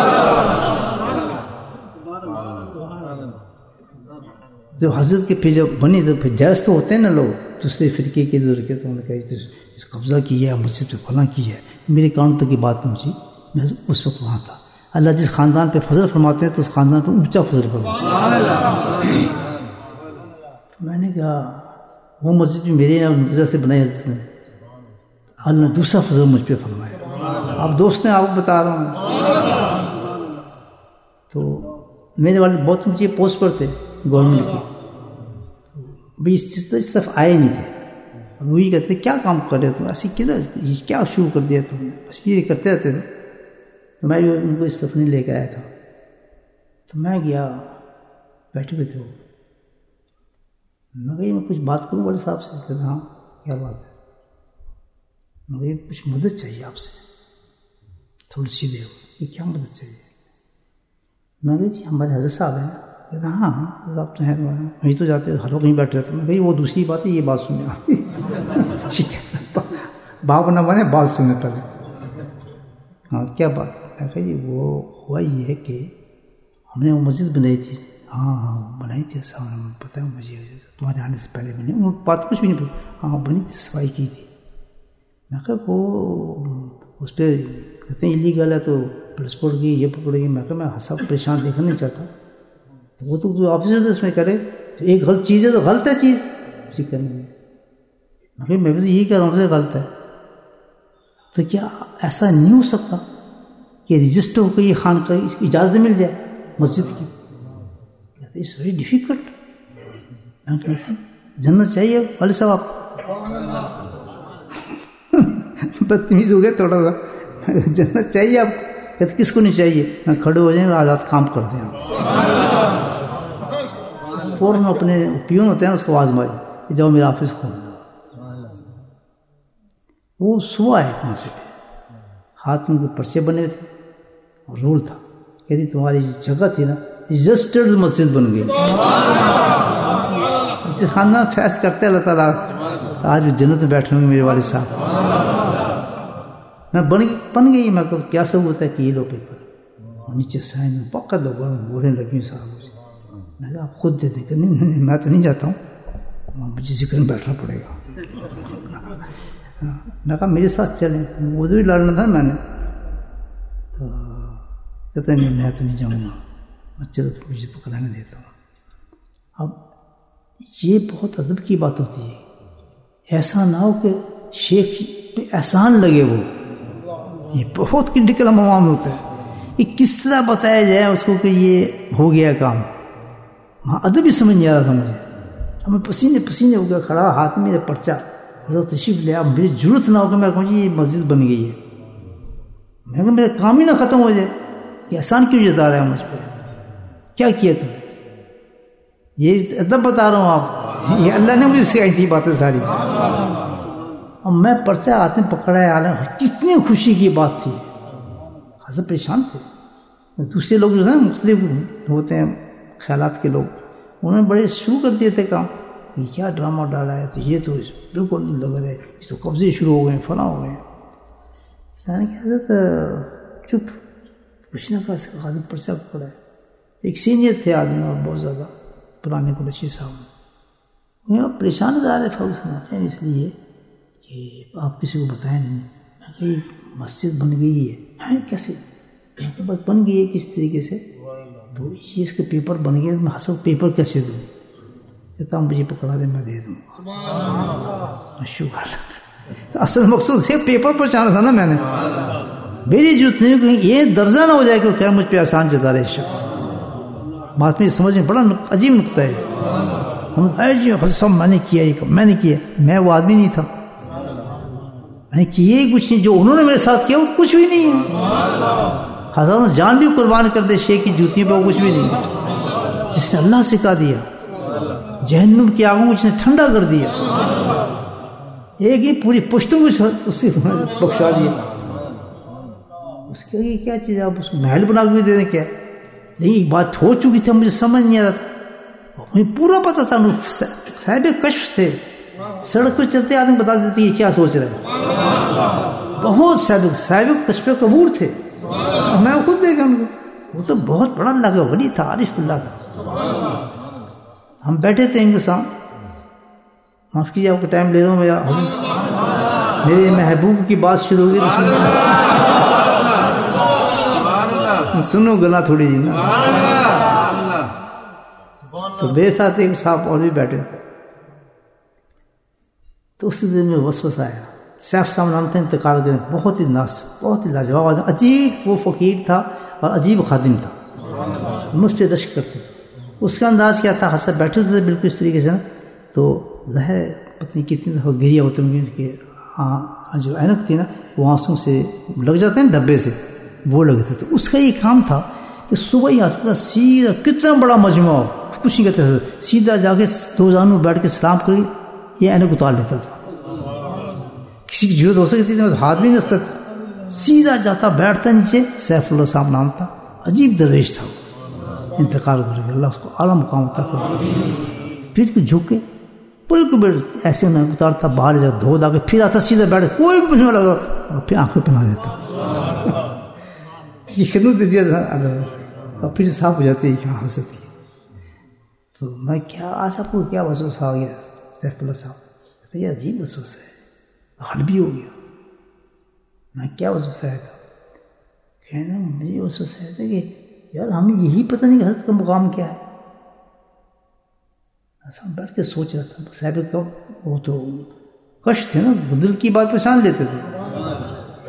جو حضرت کے پھر جب بنی تو پھر جائز تو ہوتے ہیں نا لوگ دوسرے فرقے کے ادھر کے, تو انہوں نے کہا اس قبضہ کیا ہے مسجد پہ فلاں کی ہے. میرے کانوں تک کی بات پہنچی, میں اس وقت وہاں تھا. اللہ جس خاندان پہ فضل فرماتے ہیں تو اس خاندان پہ اونچا فضل فرماتے ہیں. تو میں نے کہا وہ مسجد بھی میرے نظر سے بنائی حضرت نے, اللہ نے دوسرا فضل مجھ پہ فرمایا. آپ دوست ہیں, آپ کو بتا رہا ہوں. تو میرے والد بہت اونچی پوسٹ پر تھے گورنمنٹ کی, ابھی اس اس طرف آئے نہیں تھے. وہی کہتے کیا کام کر رہے تم, ایسے کدھر کیا شروع کر دیا تم نے, بس یہ کرتے رہتے تھے. تو میں جو ان کو اس طرف نہیں لے کے آیا تھا, تو میں گیا, بیٹھے ہوئے تھے وہ. میں کہ میں کچھ بات کروں بڑے صاحب سے. کہتے ہاں کیا بات ہے. میں کہ کچھ مدد چاہیے آپ سے, تھوڑی سی دیر. یہ کیا مدد چاہیے. میں کہ جی ہمارے حضرت صاحب ہیں. کہتے ہاں ہاں صاحب تو ہیں, وہیں تو جاتے ہر وقت کہیں بیٹھ رہے تھے. میں کہ وہ دوسری بات ہے, یہ بات سننے آتی. ٹھیک ہے, باپ نہ بنے بات سننے پہلے. ہاں کیا بات. میں کہ جی وہ ہوا یہ ہے کہ ہم نے وہ مسجد بنائی تھی. ہاں ہاں بنائی تھی, پتہ ہے مجھے, تمہارے آنے سے پہلے بنی. انہوں نے بات کچھ بھی نہیں پوچھی. ہاں بنی تھی, صفائی کی تھی. میں کہ وہ اس پہ کہتے ہیں ایلیگل ہے تو پولیس پکڑ گئی, یہ پکڑے گی. میں کہ میں سب پریشان دیکھنا نہیں چاہتا. وہ تو آفیسر اس میں کرے, تو ایک غلط چیز ہے تو غلط ہے چیز, ٹھیک ہے. میں بھی تو یہی کہہ رہا ہوں سے غلط ہے. تو کیا ایسا نہیں ہو سکتا کہ رجسٹر ہو کے یہ خانقاہ اس کی اجازت مل جائے مسجد کی؟ کہتے اٹس ویری ڈیفیکلٹ. میں کہتا جنت چاہیے والد صاحب آپ بدتمیز ہو گئے تھوڑا سا. جنت چاہیے آپ؟ کہتے کس کو نہیں چاہیے؟ میں کھڑے ہو جائیں آزاد کام کر دیں. فوراً اپنے پیون ہوتے ہیں اس کو آواز ماری جاؤ میرا آفس کھول دو. وہ صبح آئے وہاں سے, ہاتھ میں کوئی پرچے بنے تھے اور رول تھا, کہتی تمہاری جگہ تھی نا رجسٹرڈ مسجد بن گئی. جس خاندان فیض کرتے اللہ تعالیٰ آج وہ جنت میں بیٹھے ہوں گے میرے والد صاحب. میں بن بن گئی. میں کیا ثبوت ہے کہ یہ لو پیپر نیچے سائن میں پکا دو بولنے لگی صاحب مجھے. میں کہا آپ خود دے دیں کہ نہیں, نہیں میں تو نہیں جاتا ہوں, مجھے ذکر میں بیٹھنا پڑے گا. میں کہا میرے ساتھ چلیں, وہ بھی لڑنا تھا میں نے. تو کہتے نہیں میں تو نہیں جاؤں گا, چلو مجھے پکڑانے دیتا ہوں. اب یہ بہت ادب کی بات ہوتی ہے. ایسا نہ ہو کہ شیخ پہ احسان لگے, وہ یہ بہت کرٹیکل معاملہ ہوتا ہے. یہ کس طرح بتایا جائے اس کو کہ یہ ہو گیا کام. وہاں ادب ہی سمجھ نہیں آ رہا تھا مجھے. ہمیں پسینے پسینے ہو گیا, کھڑا ہاتھ میں میرے پرچہ تشریف لیا. میری ضرورت نہ ہو کہ میں کہوں جی یہ مسجد بن گئی ہے. میں کہ میرا کام ہی نہ ختم ہو جائے. یہ احسان کیوں جتا رہا ہے مجھ پہ؟ کیا کیا تم؟ یہ ادب بتا رہا ہوں آپ, یہ اللہ نے مجھے سکھائی تھی باتیں ساری. اور میں پرچہ ہاتھ میں پکڑا ہے عالم, کتنی خوشی کی بات تھی. حضرت پریشان تھے. دوسرے لوگ جو ہے نا مختلف ہوتے ہیں خیالات کے لوگ, انہوں نے بڑے شروع کر دیے تھے کام. یہ کیا ڈرامہ ڈالا ہے, تو یہ تو بالکل لگ رہا ہے اس تو قبضے شروع ہو گئے, فلاں ہو گئے. میں نے کہا حضرت چپ, کچھ نہ کہا آدمی پرچہ پکڑا ہے. ایک سینئر تھے آدمی اور بہت زیادہ پرانے قریشی صاحب. میں پریشان نظر آ رہے فاروق صاحب ہیں اس لیے کہ آپ کسی کو بتائیں نہیں. میں کہا یہ مسجد بن گئی ہے. کیسے؟ بس بن گئی ہے کس طریقے سے؟ تو یہ اس کے پیپر بن گئے, میں حسب پیپر کیسے دوں؟ کہتا ہوں مجھے پکڑا دے میں دے دوں. شکر. اصل مقصود ہے پیپر پر چاہنا تھا نا میں نے. میری ضرورت نہیں کہ یہ درجہ نہ ہو جائے کہ کیا مجھ پہ آسان جتا رہے شخص. بات میں سمجھ میں بڑا عجیب نقطہ ہے. ہم جی حضرت صاحب میں نے کیا یہ میں نے کیا. میں وہ آدمی نہیں تھا, میں نے کیے کچھ نہیں. جو انہوں نے میرے ساتھ کیا وہ کچھ بھی نہیں ہے. ہزاروں جان بھی قربان کر دے شیخ کی جوتی پہ, وہ کچھ بھی نہیں. جس نے اللہ سکھا دیا, جہنم کی آگوں کو اس نے ٹھنڈا کر دیا, ایک ہی پوری پشتوں کو اس سے بخشا دیا. اس کے لیے کیا چیز ہے, آپ اس کو محل بنا کے بھی دے دیں کیا؟ لیکن ایک بات ہو چکی تھی, مجھے سمجھ نہیں آ رہا تھا. مجھے پورا پتا تھا, صاحب کشف تھے. سڑک پہ چلتے آدمی بتا دیتے یہ کیا سوچ رہے ہیں. بہت صاحب صاحب کشف قبول تھے. میں خود دیکھا ان کو, وہ تو بہت بڑا اللہ کا ولی تھا, عارف اللہ تھا. ہم بیٹھے تھے ان کے سامنے. معاف کیجیے آپ کا ٹائم لے رہا ہوں. میرا حضرت میرے محبوب کی بات شروع ہوگی تو سنو گلا تھوڑی جی نا. تو میرے ساتھ ایک صاحب اور بھی بیٹھے تھے. تو اسی دن میں وسوسہ آیا. سیف صاحب نام تھا, انتقال کریں. بہت ہی ناس, بہت ہی لاجواب آدمی, عجیب وہ فقیر تھا اور عجیب خادم تھا. مجھ پہ رشک کرتے. اس کا انداز کیا تھا, حسب بیٹھے تھے بالکل اس طریقے سے نا. تو ظاہر پتنی کتنی دفعہ گریا ہوتی ہوں کہ جو اینک تھی نا وہ آنسوں سے لگ جاتے ہیں ڈبے سے, وہ لگے تھے. تو اس کا یہ کام تھا کہ صبح ہی آتا تھا سیدھا, کتنا بڑا مجموعہ ہو کچھ نہیں کہتے تھے, سیدھا جا کے دو زانوں بیٹھ کے سلام کر یہ اینک اتار لیتا تھا. کسی کی ضرورت ہو سکتی تھی, ہاتھ بھی نہیں رکھتا تھا. سیدھا جاتا بیٹھتا نیچے. سیف اللہ صاحب نام تھا, عجیب درویش تھا. انتقال کر کے اللہ اس کو اعلیٰ مقام عطا کر. پھر کو جھک کے بالکل ایسے نہ اتارتا, باہر جا دھو دا کے پھر آتا سیدھا بیٹھ, کوئی بھی نہیں لگا, اور پھر آنکھیں پہنا دیتا. یہ خدمت دے دیا اور پھر صاف ہو جاتی ہے کہ ہاں حسد ہے. تو میں کیا آج آپ کو کیا وسوسہ آ گیا سیف اللہ صاحب؟ یہ عجیب وسوسہ ہے, حل بھی ہو گیا. میں کیا وسوسہ ہے تھا؟ کہنا مجھے وسوسہ ہے تھا کہ یار ہمیں یہی پتہ نہیں کہ حضرت کا مقام کیا ہے. ایسا بیٹھ کے سوچ رہا تھا. صاحب کا وہ تو کش تھے نا, دل کی بات پہچان لیتے تھے.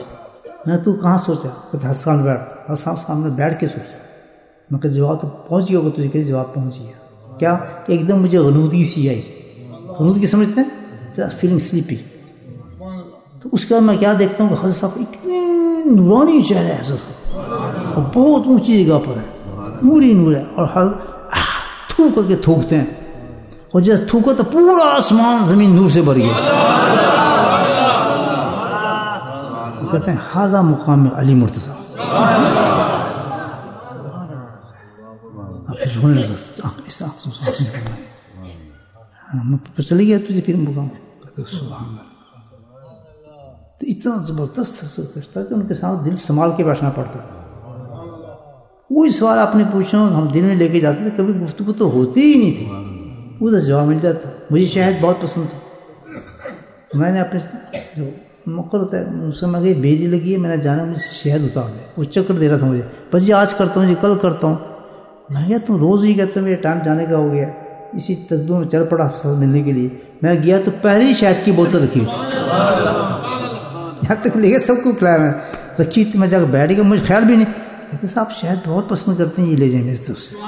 میں تو کہاں سوچا کہ حسان بیٹھ حسان سامنے بیٹھ کے سوچا. میں کہ جواب تو پہنچ گیا ہوگا, تجھے کہ جواب پہنچ گیا. کیا کہ ایک دم مجھے غنودگی سی آئی. غنودگی سمجھتے ہیں, فیلنگ سلیپی. تو اس کے بعد میں کیا دیکھتا ہوں کہ حضرت صاحب اتنے نورانی چہرے ہے حضرت صاحب, اور بہت اونچی جگہ پر ہے, نوری نور ہے, اور تھوک کر کے تھوکتے ہیں, اور جیسے تھوکا تو پورا آسمان زمین نور سے بھر گیا. وہ کہتے ہیں ہذا مقام علی مرتضیٰ. پھر رونے لگا, اس آنکھ پھر چلے گیا تجھے پھر مقام. سبحان اللہ. تو اتنا زبردست اثر کرتا کہ ان کے ساتھ دل سنبھال کے بیٹھنا پڑتا. کوئی سوال آپ نے پوچھا ہم دل میں لے کے جاتے تھے, کبھی گفتگو تو ہوتی ہی نہیں تھی, ادھر جواب مل جاتا. مجھے شہد بہت پسند تھا, میں نے اپنے جو مقر ہوتا ہے اس سے میں کہیں بیجی لگی ہے, میں نے جانا مجھے شہد اتار لے. وہ چکر دے رہا تھا مجھے, بس جی آج کرتا ہوں جی کل کرتا ہوں. میں کہا تم روز ہی کہتے ہو میرا ٹائم جانے کا ہو گیا. اسی تدبیر میں چل پڑا ملنے کے لیے. میں گیا تو پہلی شہد کی بوتل رکھی یہاں تک لے کے سب کو کھلایا, میں رکھی تھی. میں جا کے بیٹھ گیا, مجھے خیال بھی نہیں. کہتے صاحب شہد بہت پسند کرتے ہیں, یہ لے جائیں میرے طرف سے.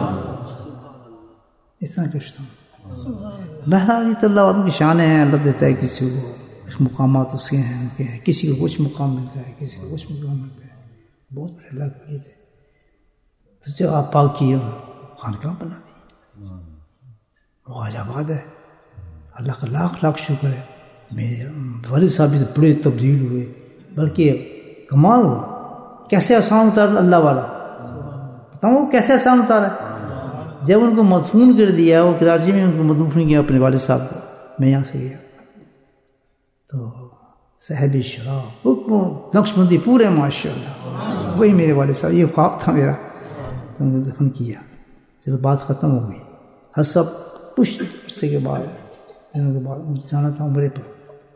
اتنا کشتا ہوں. بہرحال تو اللہ والوں کی شان ہیں, اللہ دیتا ہے کسی کو کچھ مقامات اس کے ہیں, ان کے ہیں, کسی کو کچھ مقام ملتا ہے, کسی کو کچھ مقام ملتا ہے. بہت بڑے اللہ کا یہ ہے. تو جب آپ پاک کیے خانقاہ بنا دی, وہ آج آباد ہے. اللہ کا لاکھ لاکھ شکر ہے. میرے والد صاحب بھی بڑے تبدیل ہوئے, بلکہ کمال ہوا. کیسے آسان اتارا اللہ والا, بتاؤں کیسے آسان اتارا. جب ان کو مدفون کر دیا, وہ کراچی میں ان کو مدفون کیا اپنے والد صاحب کو, میں یہاں سے گیا تو صاحب شراب نقش بندی پورے ماشاء اللہ, وہی میرے والد صاحب. یہ خواب تھا میرا, تو انہوں نے دفن کیا. چلو بات ختم ہو گئی. ہر سب کچھ عرصے کے بعد دنوں کے بعد جانا تھا عمرے پر,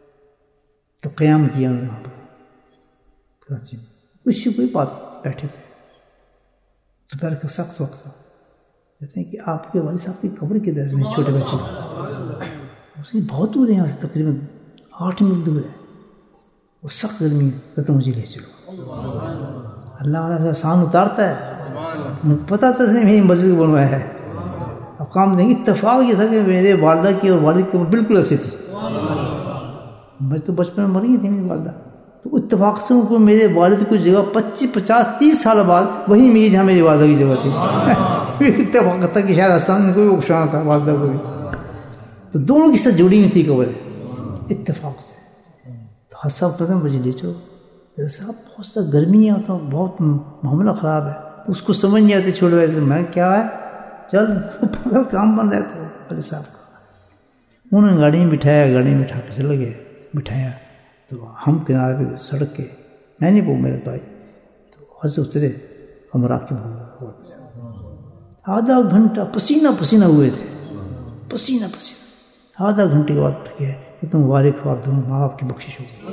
تو قیام کیا انہوں نے وہاں پر کراچی میں. کچھ کوئی بات بیٹھے تھے, دوپہر کا سخت وقت تھا. کہتے ہیں کہ آپ کے والد صاحب کی قبر کدھر ہے, میرے چھوٹے بچے اس کی بہت دور ہے یہاں سے, تقریباً آٹھ میل دور ہے. وہ سخت گرمی ہے, کہتے مجھے لے چلو. اللہ والا سے آسان اتارتا ہے. مجھے پتا تھا اس نے میری مسجد بنوایا ہے. اب کام نہیں, اتفاق یہ تھا کہ میرے والدہ کی اور والد کی بالکل ایسے تھی. مجھے تو بچپن میں مر گئی تھی میری والدہ, تو اتفاق سے ان کو میرے والد کی جگہ پچیس پچاس تیس سال بعد وہی ملی جہاں میری والدہ کی جگہ تھی. اتفاق تھا کہ شاید آسان کو بھی اکشانا تھا والدہ کو بھی, تو دونوں کی ساتھ جڑی نہیں تھی قبر اتفاق سے. تو ہر صاحب کہتے ہیں مجھے لے چلو. صاحب بہت سا گرمی ہے, تو بہت معاملہ خراب ہے, تو اس کو سمجھ نہیں آتی چھوڑ بیٹھے. میں کیا ہے چل کام بن رہا ہے والد صاحب کا. انہوں نے گاڑی میں بٹھایا, گاڑی میں بٹھا کے چلے گئے, بٹھایا تو ہم کنارے پہ سڑک کے, میں نہیں وہ میرے بھائی, تو وہاں سے اترے, ہم راکب ہو گئے. آدھا گھنٹہ پسینہ پسینہ ہوئے تھے, پسینہ پسینہ. آدھا گھنٹے کے بعد پھر گئے کہ تم مبارک ہو, آپ دونوں ماں باپ کی بخشش ہوگی.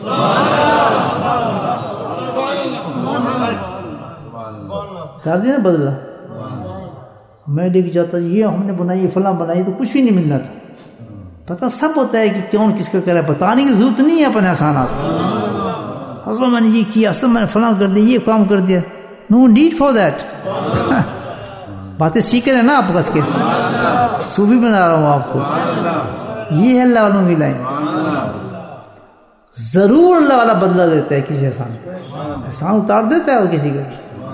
کر دیا نا بدلا. میں لے کے جاتا یہ ہم نے بنائی, فلاں بنائی, تو کچھ بھی نہیں ملنا تھا. پتہ سب ہوتا ہے کہ کون کس کا کرا, بتانے کی ضرورت نہیں ہے اپنے آسانات. اصل میں نے یہ کیا, اصل میں نے فلاں کر دیا, یہ کام کر دیا. No need for that. باتیں سیکھ رہے ہیں نا آپ کس کے, صوفی بنا رہا ہوں آپ کو. یہ ہے اللہ والوں کی لائن. ضرور اللہ والا بدلہ دیتا ہے کسی احسان کو, احسان اتار دیتا ہے وہ کسی کا.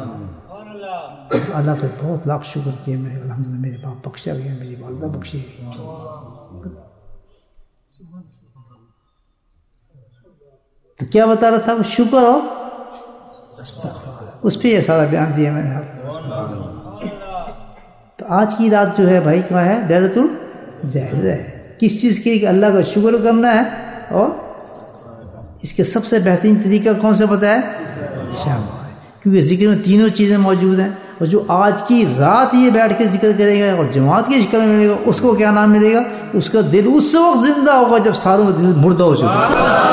اللہ کا بہت لاکھ شکر کیا میں, الحمدللہ میرے باپ بخشا گیا, میری والدہ بخشی گئی. تو کیا بتا رہا تھا, شکر ہو اس پہ یہ سارا بیان دیا میں نے. تو آج کی رات جو ہے بھائی کیا ہے, لیلۃ الجائزہ ہے. کس چیز کی, کہ اللہ کا شکر کرنا ہے, اور اس کے سب سے بہترین طریقہ کون سے بتایا, شام, کیونکہ ذکر میں تینوں چیزیں موجود ہیں. اور جو آج کی رات یہ بیٹھ کے ذکر کرے گا اور جماعت کی شکل میں ملے گا, اس کو کیا نام ملے گا, اس کا دل اس وقت زندہ ہوگا جب ساروں کا دل مردہ ہو چکا.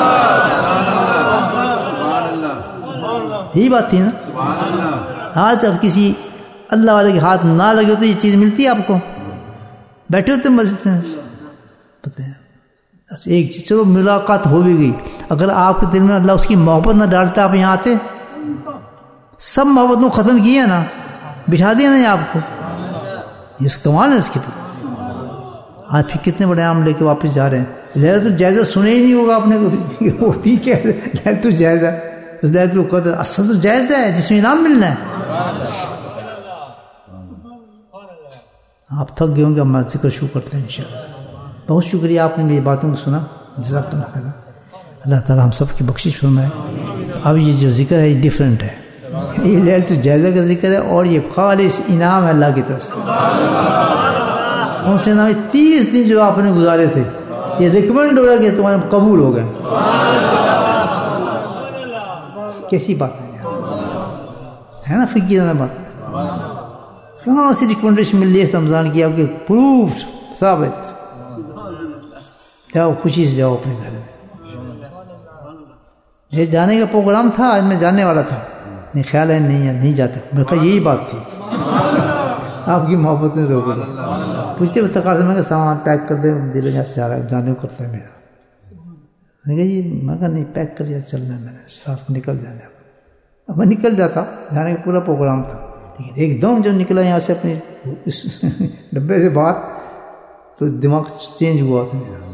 یہی بات تھی نا. آج اب کسی اللہ والے کے ہاتھ نہ لگے ہو تو یہ چیز ملتی ہے آپ کو, بیٹھے ہوتے مسجد میں, پتہ ہے بس ایک چیز، چلو ملاقات ہو بھی گئی، اگر آپ کے دل میں اللہ اس کی محبت نہ ڈالتا آپ یہاں آتے؟ سب محبتوں ختم کی ہے نا، بٹھا دیا نا آپ کو، یہ کمال ہے اس کے لیے۔ آج پھر کتنے بڑے عام لے کے واپس جا رہے ہیں، لہرۃ الجائزہ سنے ہی نہیں ہوگا آپ نے کبھی، ہوتی کیا لہرۃ الجائزہ؟ بس لہرۃ القدر اصل تو جائزہ ہے جس میں انعام ملنا ہے۔ آپ تھک گئے ہوں گے، ہم ذکر شروع کرتے ہیں انشاءاللہ۔ بہت شکریہ آپ نے میری باتوں کو سنا، جزاک اللہ خیر۔ اللہ تعالیٰ ہم سب کی بخشش فرمائے۔ تو اب یہ جو ذکر ہے یہ ڈیفرنٹ ہے، یہ لہرۃ الجائزہ کا ذکر ہے اور یہ خالص انعام ہے اللہ کی طرف سے۔ ان سے نام تیس دن جو آپ نے گزارے تھے یہ ریکمنڈ ہو رہا کہ تمہارے قبول ہو گئے۔ کیسی بات ہے نا، فکرانہ بات، کہاں سے ریکمنڈیشن مل رہی ہے رمضان کی آپ کے؟ پروف ثابت۔ جاؤ خوشی سے جاؤ اپنے گھر میں۔ یہ جانے کا پروگرام تھا، آج میں جانے والا تھا، نہیں خیال ہے نہیں نہیں جاتے، میرے کہا یہی بات تھی، آپ کی محبت نے روک دیا۔ پوچھتے تقاضے سے میں کہ سامان پیک کر دے، دل یہاں سے جا رہا ہے، جانے کو کرتا ہے میرا۔ میں کہا یہ میں کہا نہیں پیک کر دیا، چلنا ہے، میں نے رات کو نکل جانا ہے۔ اب میں نکل جاتا، جانے کا پورا پروگرام تھا، لیکن ایک دم جب نکلا یہاں سے اپنے اس ڈبے سے باہر تو دماغ چینج ہوا تھا میرا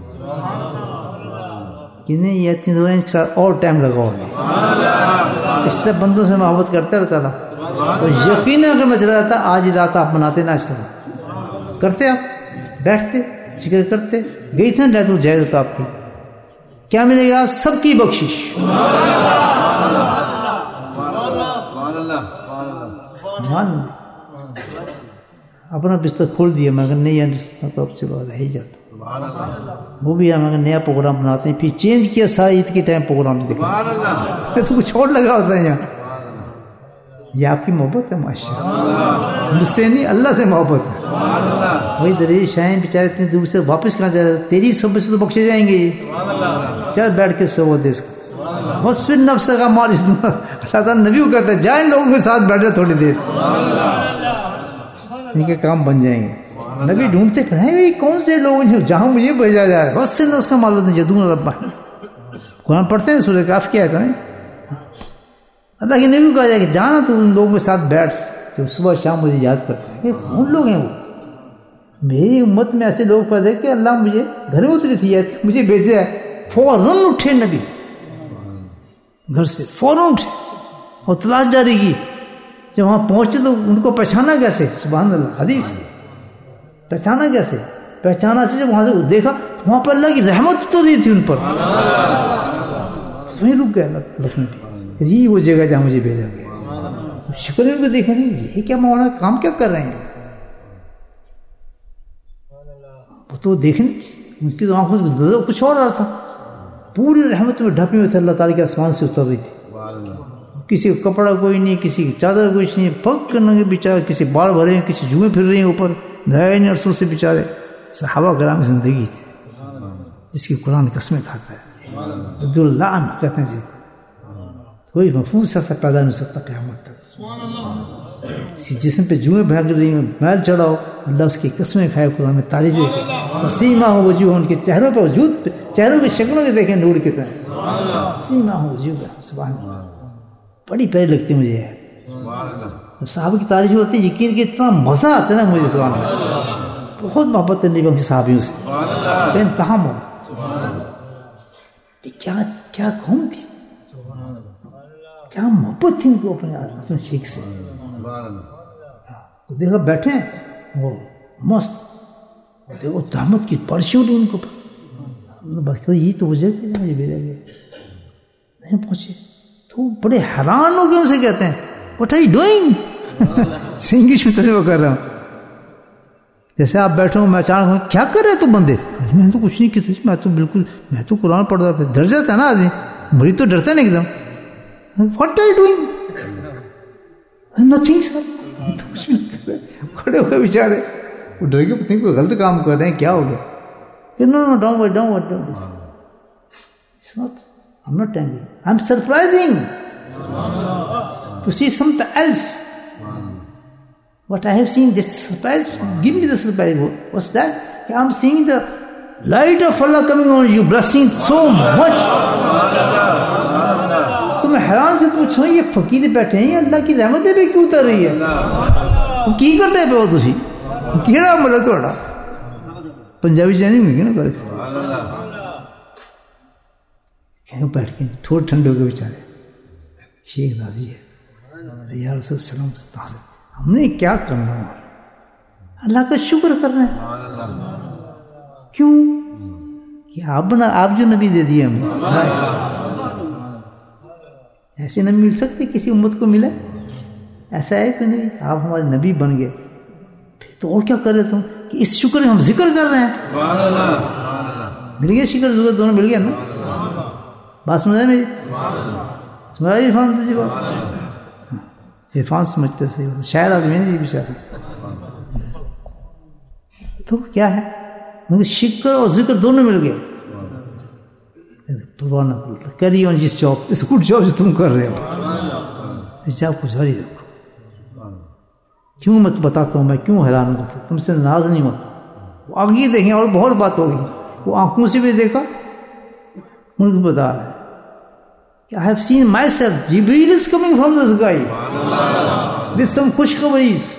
کہ نہیں یہ اتنی دور کے ساتھ اور ٹائم لگا ہوگا۔ اس سے بندوں سے محبت کرتا رہتا تھا، تو یقیناً اگر میں چلا جاتا آج ہی رات آپ مناتے ناشتہ کرتے، آپ بیٹھتے ذکر کرتے، گئی تھے نا تو جائز ہوتا آپ کی، کیا ملے گا؟ آپ سب کی بخشش۔ اپنا بستر کھول دیا، میں اگر نہیں تو اب چلو رہ ہی جاتا۔ وہ بھی ہم اگر نیا پروگرام بناتے ہیں، پھر چینج کیا سارا عید کے ٹائم پروگرام دیکھا تو کچھ اور لگا ہوتا ہے یہاں۔ یہ آپ کی محبت ہے ماشاءاللہ، مجھ سے نہیں اللہ سے محبت ہے۔ وہی درویش ہیں بیچارے اتنی دور سے واپس کہاں جا رہے، تیری صحبت سے تو بخشے جائیں گے، چل بیٹھ کے صحبت دے اس کو، بس پھر نفس کا مالش دوں۔ اللہ تعالیٰ نبی کو کہتا ہے جائیں لوگوں کے ساتھ بیٹھ جائے تھوڑی دیر، ان کے کام بن جائیں گے۔ نبی ڈھونڈتے پھر کون سے لوگ ہیں جہاں مجھے بھیجا جا رہا ہے، بس سے اس کا معلوم جدون ربا۔ قرآن پڑھتے ہیں سورہ کاف کیا ہے تو نہیں، اللہ کے نبی کو کہا جائے کہ جانا تو ان لوگوں کے ساتھ بیٹھ جو صبح شام مجھے یاد کرتے ہیں۔ کون لوگ ہیں وہ؟ میری امت میں ایسے لوگ پیدا کہ اللہ مجھے گھر میں اتری تھی مجھے بھیجا ہے، فوراً اٹھے نبی گھر سے، فوراً اٹھے اور تلاش جاری کی۔ جب وہاں پہنچے تو ان کو پہچانا کیسے؟ سبحان اللہ، حدیث پہچانا کیسے؟ پہچانا سے جب وہاں سے دیکھا تو وہاں پر اللہ کی رحمت اتر رہی تھی ان پر، وہیں رک گیا اللہ نبی، یہی وہ جگہ جہاں مجھے بھیجا گیا۔ شکر ان کو دیکھا تھی یہ کیا مولانا کام کیا کر رہے ہیں، وہ تو دیکھنے ان کی تو آنکھوں سے نظر کچھ اور رہا تھا، پوری رحمت میں ڈھکی ہوئی تھی، اللہ تعالیٰ کے آسمان سے اتر رہی تھی۔ کسی کا کپڑا کوئی نہیں، کسی کی چادر کچھ نہیں، پک کرنے کے بیچارے، کسی بال بھرے ہیں، کسی جوئیں پھر رہی ہیں اوپر، ڈھائی عرصوں سے بیچارے صحابہ کرام کی زندگی تھی جس کی قرآن قسمیں کھاتا ہے، ضد اللہ کہتے ہیں جی، کوئی محفوظ ایسا پیدا نہیں ہو سکتا قیامت تک۔ کسی جسم پہ جوئیں بھاگ رہی ہیں، میل چڑھاؤ، اللہ اس کی قسمیں کھائے، قرآن میں تعریفیں، وسیمہ ہو وجوہ، ان کے چہروں پہ وجود پہ، چہروں کی شکلوں کے دیکھیں نور کی طرح، وسیمہ ہو وجوہ، سبحان اللہ، بڑی پیاری لگتی مجھے ہے۔ جب صحابہ کی تعریف ہوتی ہے یقین کہ اتنا مزہ آتا ہے نا مجھے قرآن میں، بہت محبت ہے نبی کے صحابیوں سے، بے انتہا محبت۔ کیا کیا قوم تھی، کیا محبت تھی ان کو اپنے اپنے شیخ سے۔ دیکھا بیٹھے وہ مست، دیکھو تہمت کی پرچی اٹھی ان کو، بس یہ تو وجہ کہ مجھے بھیجا گیا، نہیں پہنچے تو بڑے حیران ہو گئے، ان سے کہتے ہیں What are you doing؟ English میں ترجمہ کر رہا ہوں، جیسے آپ بیٹھے ہو میں اچانک کیا کر رہے تو بندے، میں تو کچھ نہیں کیا، میں تو بالکل میں تو قرآن پڑھ رہا تھا، ڈر جاتا ہے نا آدمی، مرید تو ڈرتا ہے نا ایک دم۔ What are you doing؟ Nothing sir، کچھ نہیں کر رہے، کھڑے ہوئے بیچارے، وہ ڈر کے پتہ نہیں کوئی غلط کام کر رہے ہیں، کیا ہو گیا؟ No no don't worry don't worry don't worry، it's not، I'm not angry، I'm surprising to see something else what I have seen, this surprise, give me the surprise, what's that? I'm seeing the light of Allah coming on you, blessing so much. تو میں حیران سے پوچھوں یہ فقیر بیٹھے ہیں اللہ کی رحمتیں بھی کیوں اتر رہی ہے؟ وہ کی کرتے پہ ہو تسی کیڑا عمل ہے تھوڑا پنجابی چینی ہوئی نا کرے کہیں بیٹھ کے تھوڑے ٹھنڈے ہو کے بیچارے شیخ راضی ہے یا رسول سلام ہم نے کیا کرنا ہے اللہ کا شکر کرنا ہے کیوں کہ آپ بنا آپ جو نبی دے دیے ہمیں ایسے نبی مل سکتے کسی امت کو ملا ایسا ہے کہ نہیں آپ ہمارے نبی بن گئے پھر تو اور کیا کر رہے تم کہ اس شکر ہم ذکر کر رہے ہیں مل گیا شکر ذکر دونوں مل گیا نا بات سمجھا میری سمجھا عرفان تجھے بات عرفان سمجھتے سے شاید آدمی نہیں بیچارے تو کیا ہے مگر شکر اور ذکر دونوں مل گئے پرواہ نہ کرو کری آن جس جاب اس گڈ جاب جو تم کر رہے ہو اس جاب کو جاری رکھو کیوں مت بتاتا ہوں میں کیوں حیران ہوں تم سے ناراض نہیں ہوتا وہ آگے دیکھیں اور بہت بات ہوگی وہ آنکھوں سے بھی دیکھا ان کو بتا رہا ہے کہ I have seen myself Jibreel is coming from the sky with some خوشخبریز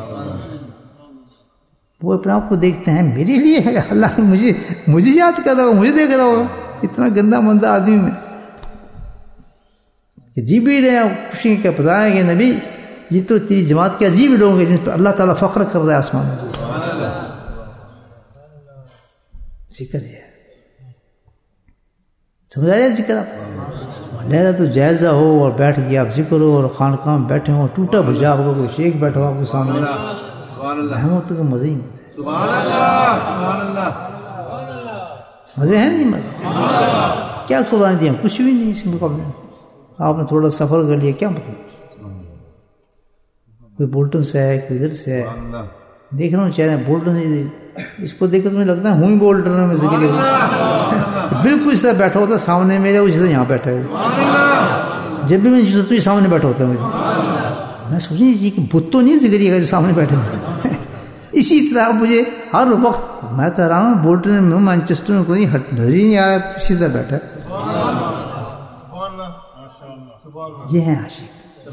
وہ اپنے آپ کو دیکھتے ہیں میرے لیے ہے اللہ مجھے مجھے یاد کر رہا ہوگا مجھے دیکھ رہا ہوگا اتنا گندا مندہ آدمی میں کہ جیبریل ہے خوشی کا پتا ہے کہ نبی یہ تو تیری جماعت کے عجیب لوگ ہیں جن پر اللہ تعالیٰ فخر کر رہا ہے آسمان میں ذکر ہے سمجھ آ رہا ہے ذکر آپ لہرا تو جائزہ ہو اور بیٹھ گیا آپ ذکر ہو اور خانقاہ میں بیٹھے ہو ٹوٹا بجا ہوگا کوئی شیخ بیٹھا ہوا آپ کے سامنے رحمتوں کا مزے ہی مزے ہیں نہیں مزے کیا قربانی دیا کچھ بھی نہیں اس مقابلے میں آپ نے تھوڑا سفر کر لیا کیا پتہ کوئی بولٹن سے ہے کوئی ادھر سے ہے دیکھ رہا ہوں چہرے بولٹن سے اس کو دیکھ کر تمہیں لگتا ہے ہوں ہی بولٹن ہے میں ذکر بالکل اس طرح بیٹھا ہوتا ہے سامنے میرے اسی طرح یہاں بیٹھا ہے جب بھی میں تو سامنے بیٹھا ہوتا ہے مجھے میں سوچ رہی تھی کہ بت تو نہیں ذکر ہے جو سامنے بیٹھے ہوئے اسی طرح مجھے ہر وقت میں تو حیران ہوں بولٹن میں مانچسٹر میں کوئی ہٹ نظر ہی نہیں آ رہا اسی طرح بیٹھا یہ ہیں عاشق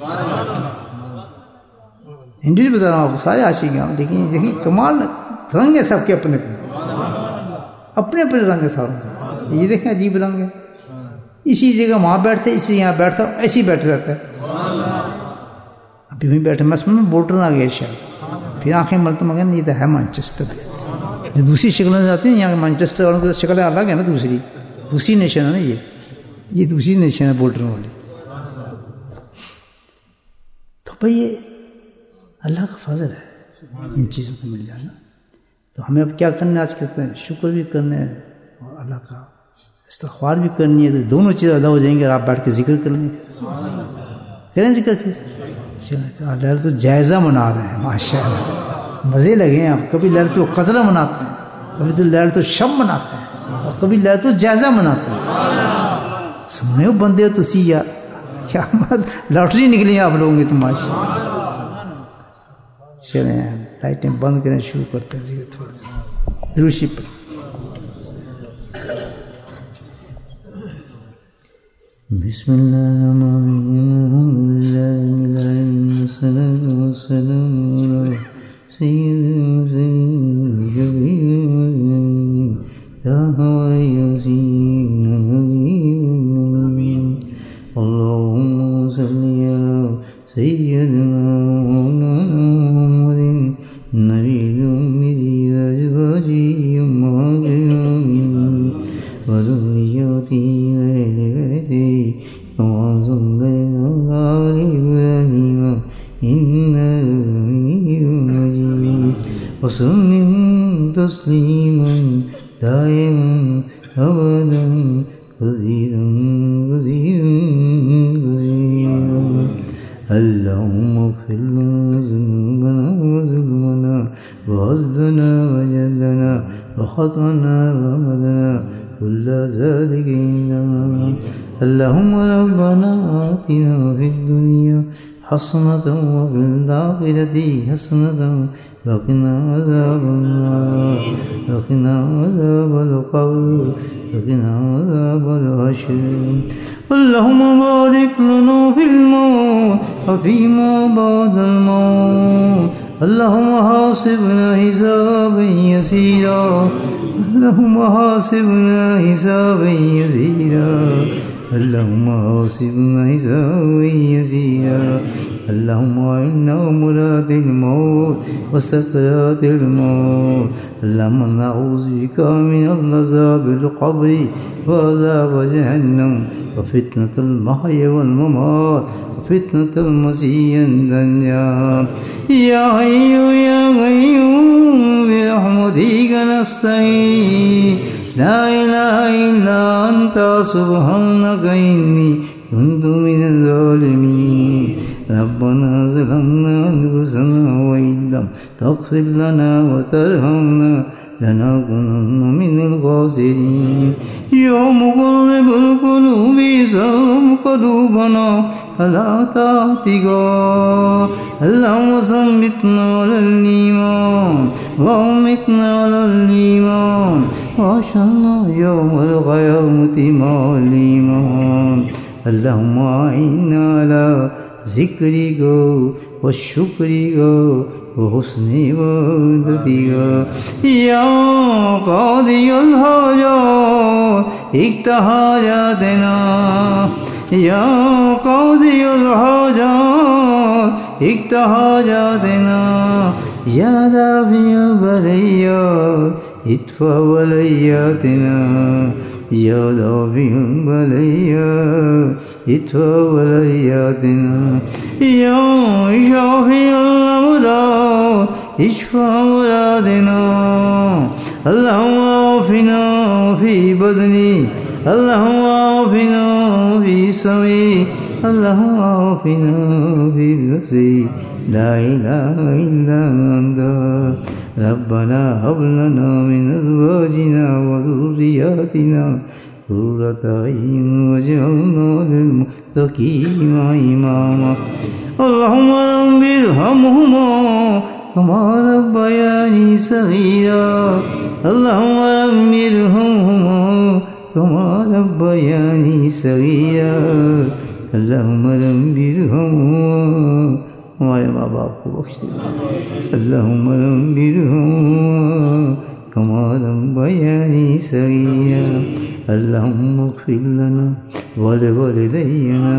ہندو بتا رہا ہوں آپ کو سارے عاشق ہیں لیکن دیکھیں کمال رنگ ہے سب کے اپنے اپنے اپنے رنگ ہے ساروں یہ دیکھیں عجیب رنگ ہے اسی جگہ وہاں بیٹھتے اسی یہاں بیٹھتا ایسے ہی بیٹھے رہتا ہے ابھی وہیں بیٹھے میں سمجھ بولٹن آ گیا شاید پھر آنکھیں ملتا مگر نہیں تو ہے مانچسٹر جو دوسری شکلیں جاتی ہیں یہاں مانچسٹر والوں کی شکلیں الگ ہے نا دوسری دوسری نیشن ہے نا یہ یہ دوسری نیشن ہے بولٹن والی تو بھائی یہ اللہ کا فضل ہے ان چیزوں کو مل جانا تو ہمیں اب کیا کرنا ہے آج کہتے ہیں شکر بھی کرنا ہے اور اللہ کا استغفار بھی کرنی ہے تو دونوں چیزیں ادا ہو جائیں گے اور آپ بیٹھ کے ذکر کر لیں کریں ذکر پھر لہرت الجائزہ منا رہے ہیں ماشاء اللہ مزے لگے ہیں آپ کبھی لہرت القدر مناتے ہیں کبھی تو لہرت الشب مناتے ہیں اور کبھی لہرت الجائزہ مناتے ہیں سمجھے ہو بندے تو سی یار کیا لاٹری نکلی آپ لوگوں کی تو ماشاء اللہ چلیں لائٹیں بند کریں شروع کرتے ہیں ذکر تھوڑا دروشی پر بسم اللہ الرحمن الرحیم والصلاة والسلام علی سید اللہم صلی علی سیدنا محمد نبی الأمی وازواجہ امہات وذریاتہ وسلم تسليما دائما أبدا كثيرا كثيرا كثيرا اللهم اغفر لنا ذنوبنا وظلمنا وعزنا وجدنا وخطأنا وعمدنا كل ذلك عندنا اللهم ربنا آتنا في الدنيا حسنة وفي الآخرة حسنة وقنا عذاب النار وقنا عذاب القبر وقنا عذاب الحشر. اللهم بارك لنا في الموت وفيما بعد الموت. اللهم حاسبنا حسابا يسيرا اللهم حاسبنا حسابا يسيرا اللهم حاسبنا حسابا يسيرا. اللهم إنا مراد الموت وسكرات الموت. اللهم نعوذ بك من عذاب القبر وعذاب جهنم وفتنة المحيا والممات وفتنة المسيح الدجال. يا حي يا قيوم برحمتك نستعين. لا إله إلا أنت سبحانك إني كنت من الظالمين. ربنا ظلمنا أنفسنا وإن لم تغفر لنا وترحمنا لنكونن من الخاسرين. يا مقلب القلوب ثبت قلوبنا على طاعتك. اللهم ثبتنا على الإيمان وأمتنا على الإيمان وأحشرنا يوم القيامة مع الإيمان. اللهم أعنا على ذكرك وشكرك وحسن عبادتك. يا قاضي الحاجات اقض حاجاتنا. يا قاضي الحاجات اقض حاجاتنا. يا دافع البليات ادفع بلياتنا. يا دافع البليات ادفع بلياتنا. يا شافي الأمراض اشفع مرادنا. اللهم عافنا في بدني. اللهم عافنا في سمعي. اللهم عافنا في بصري. لا إله إلا أنت. ربنا هب لنا من أزواجنا وذرياتنا قرة أعين واجعلنا للمتقين إماما. اللهم رب ارحمهما كما ربياني صغيرا. اللهم رب ارحمهما كما ربياني صغيرا. اللهم رب ارحمهما ہمارے ماں باپ کو بخش دے. اللہم رب ارحمہما کما ربیانی صغیرا. اللہم اغفر لنا ولوالدينا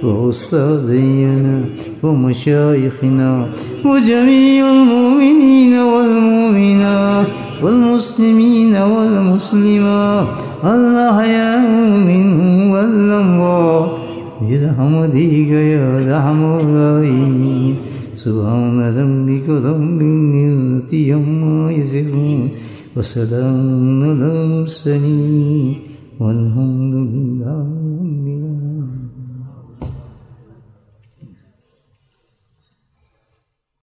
وأستاذنا ومشايخنا وجميع المؤمنين والمؤمنات والمسلمين والمسلمات الأحياء منهم والأموات برحمتك يا أرحم الراحمين. سبحان ربك رب العزة عما يصفون وسلام على المرسلين والحمد لله.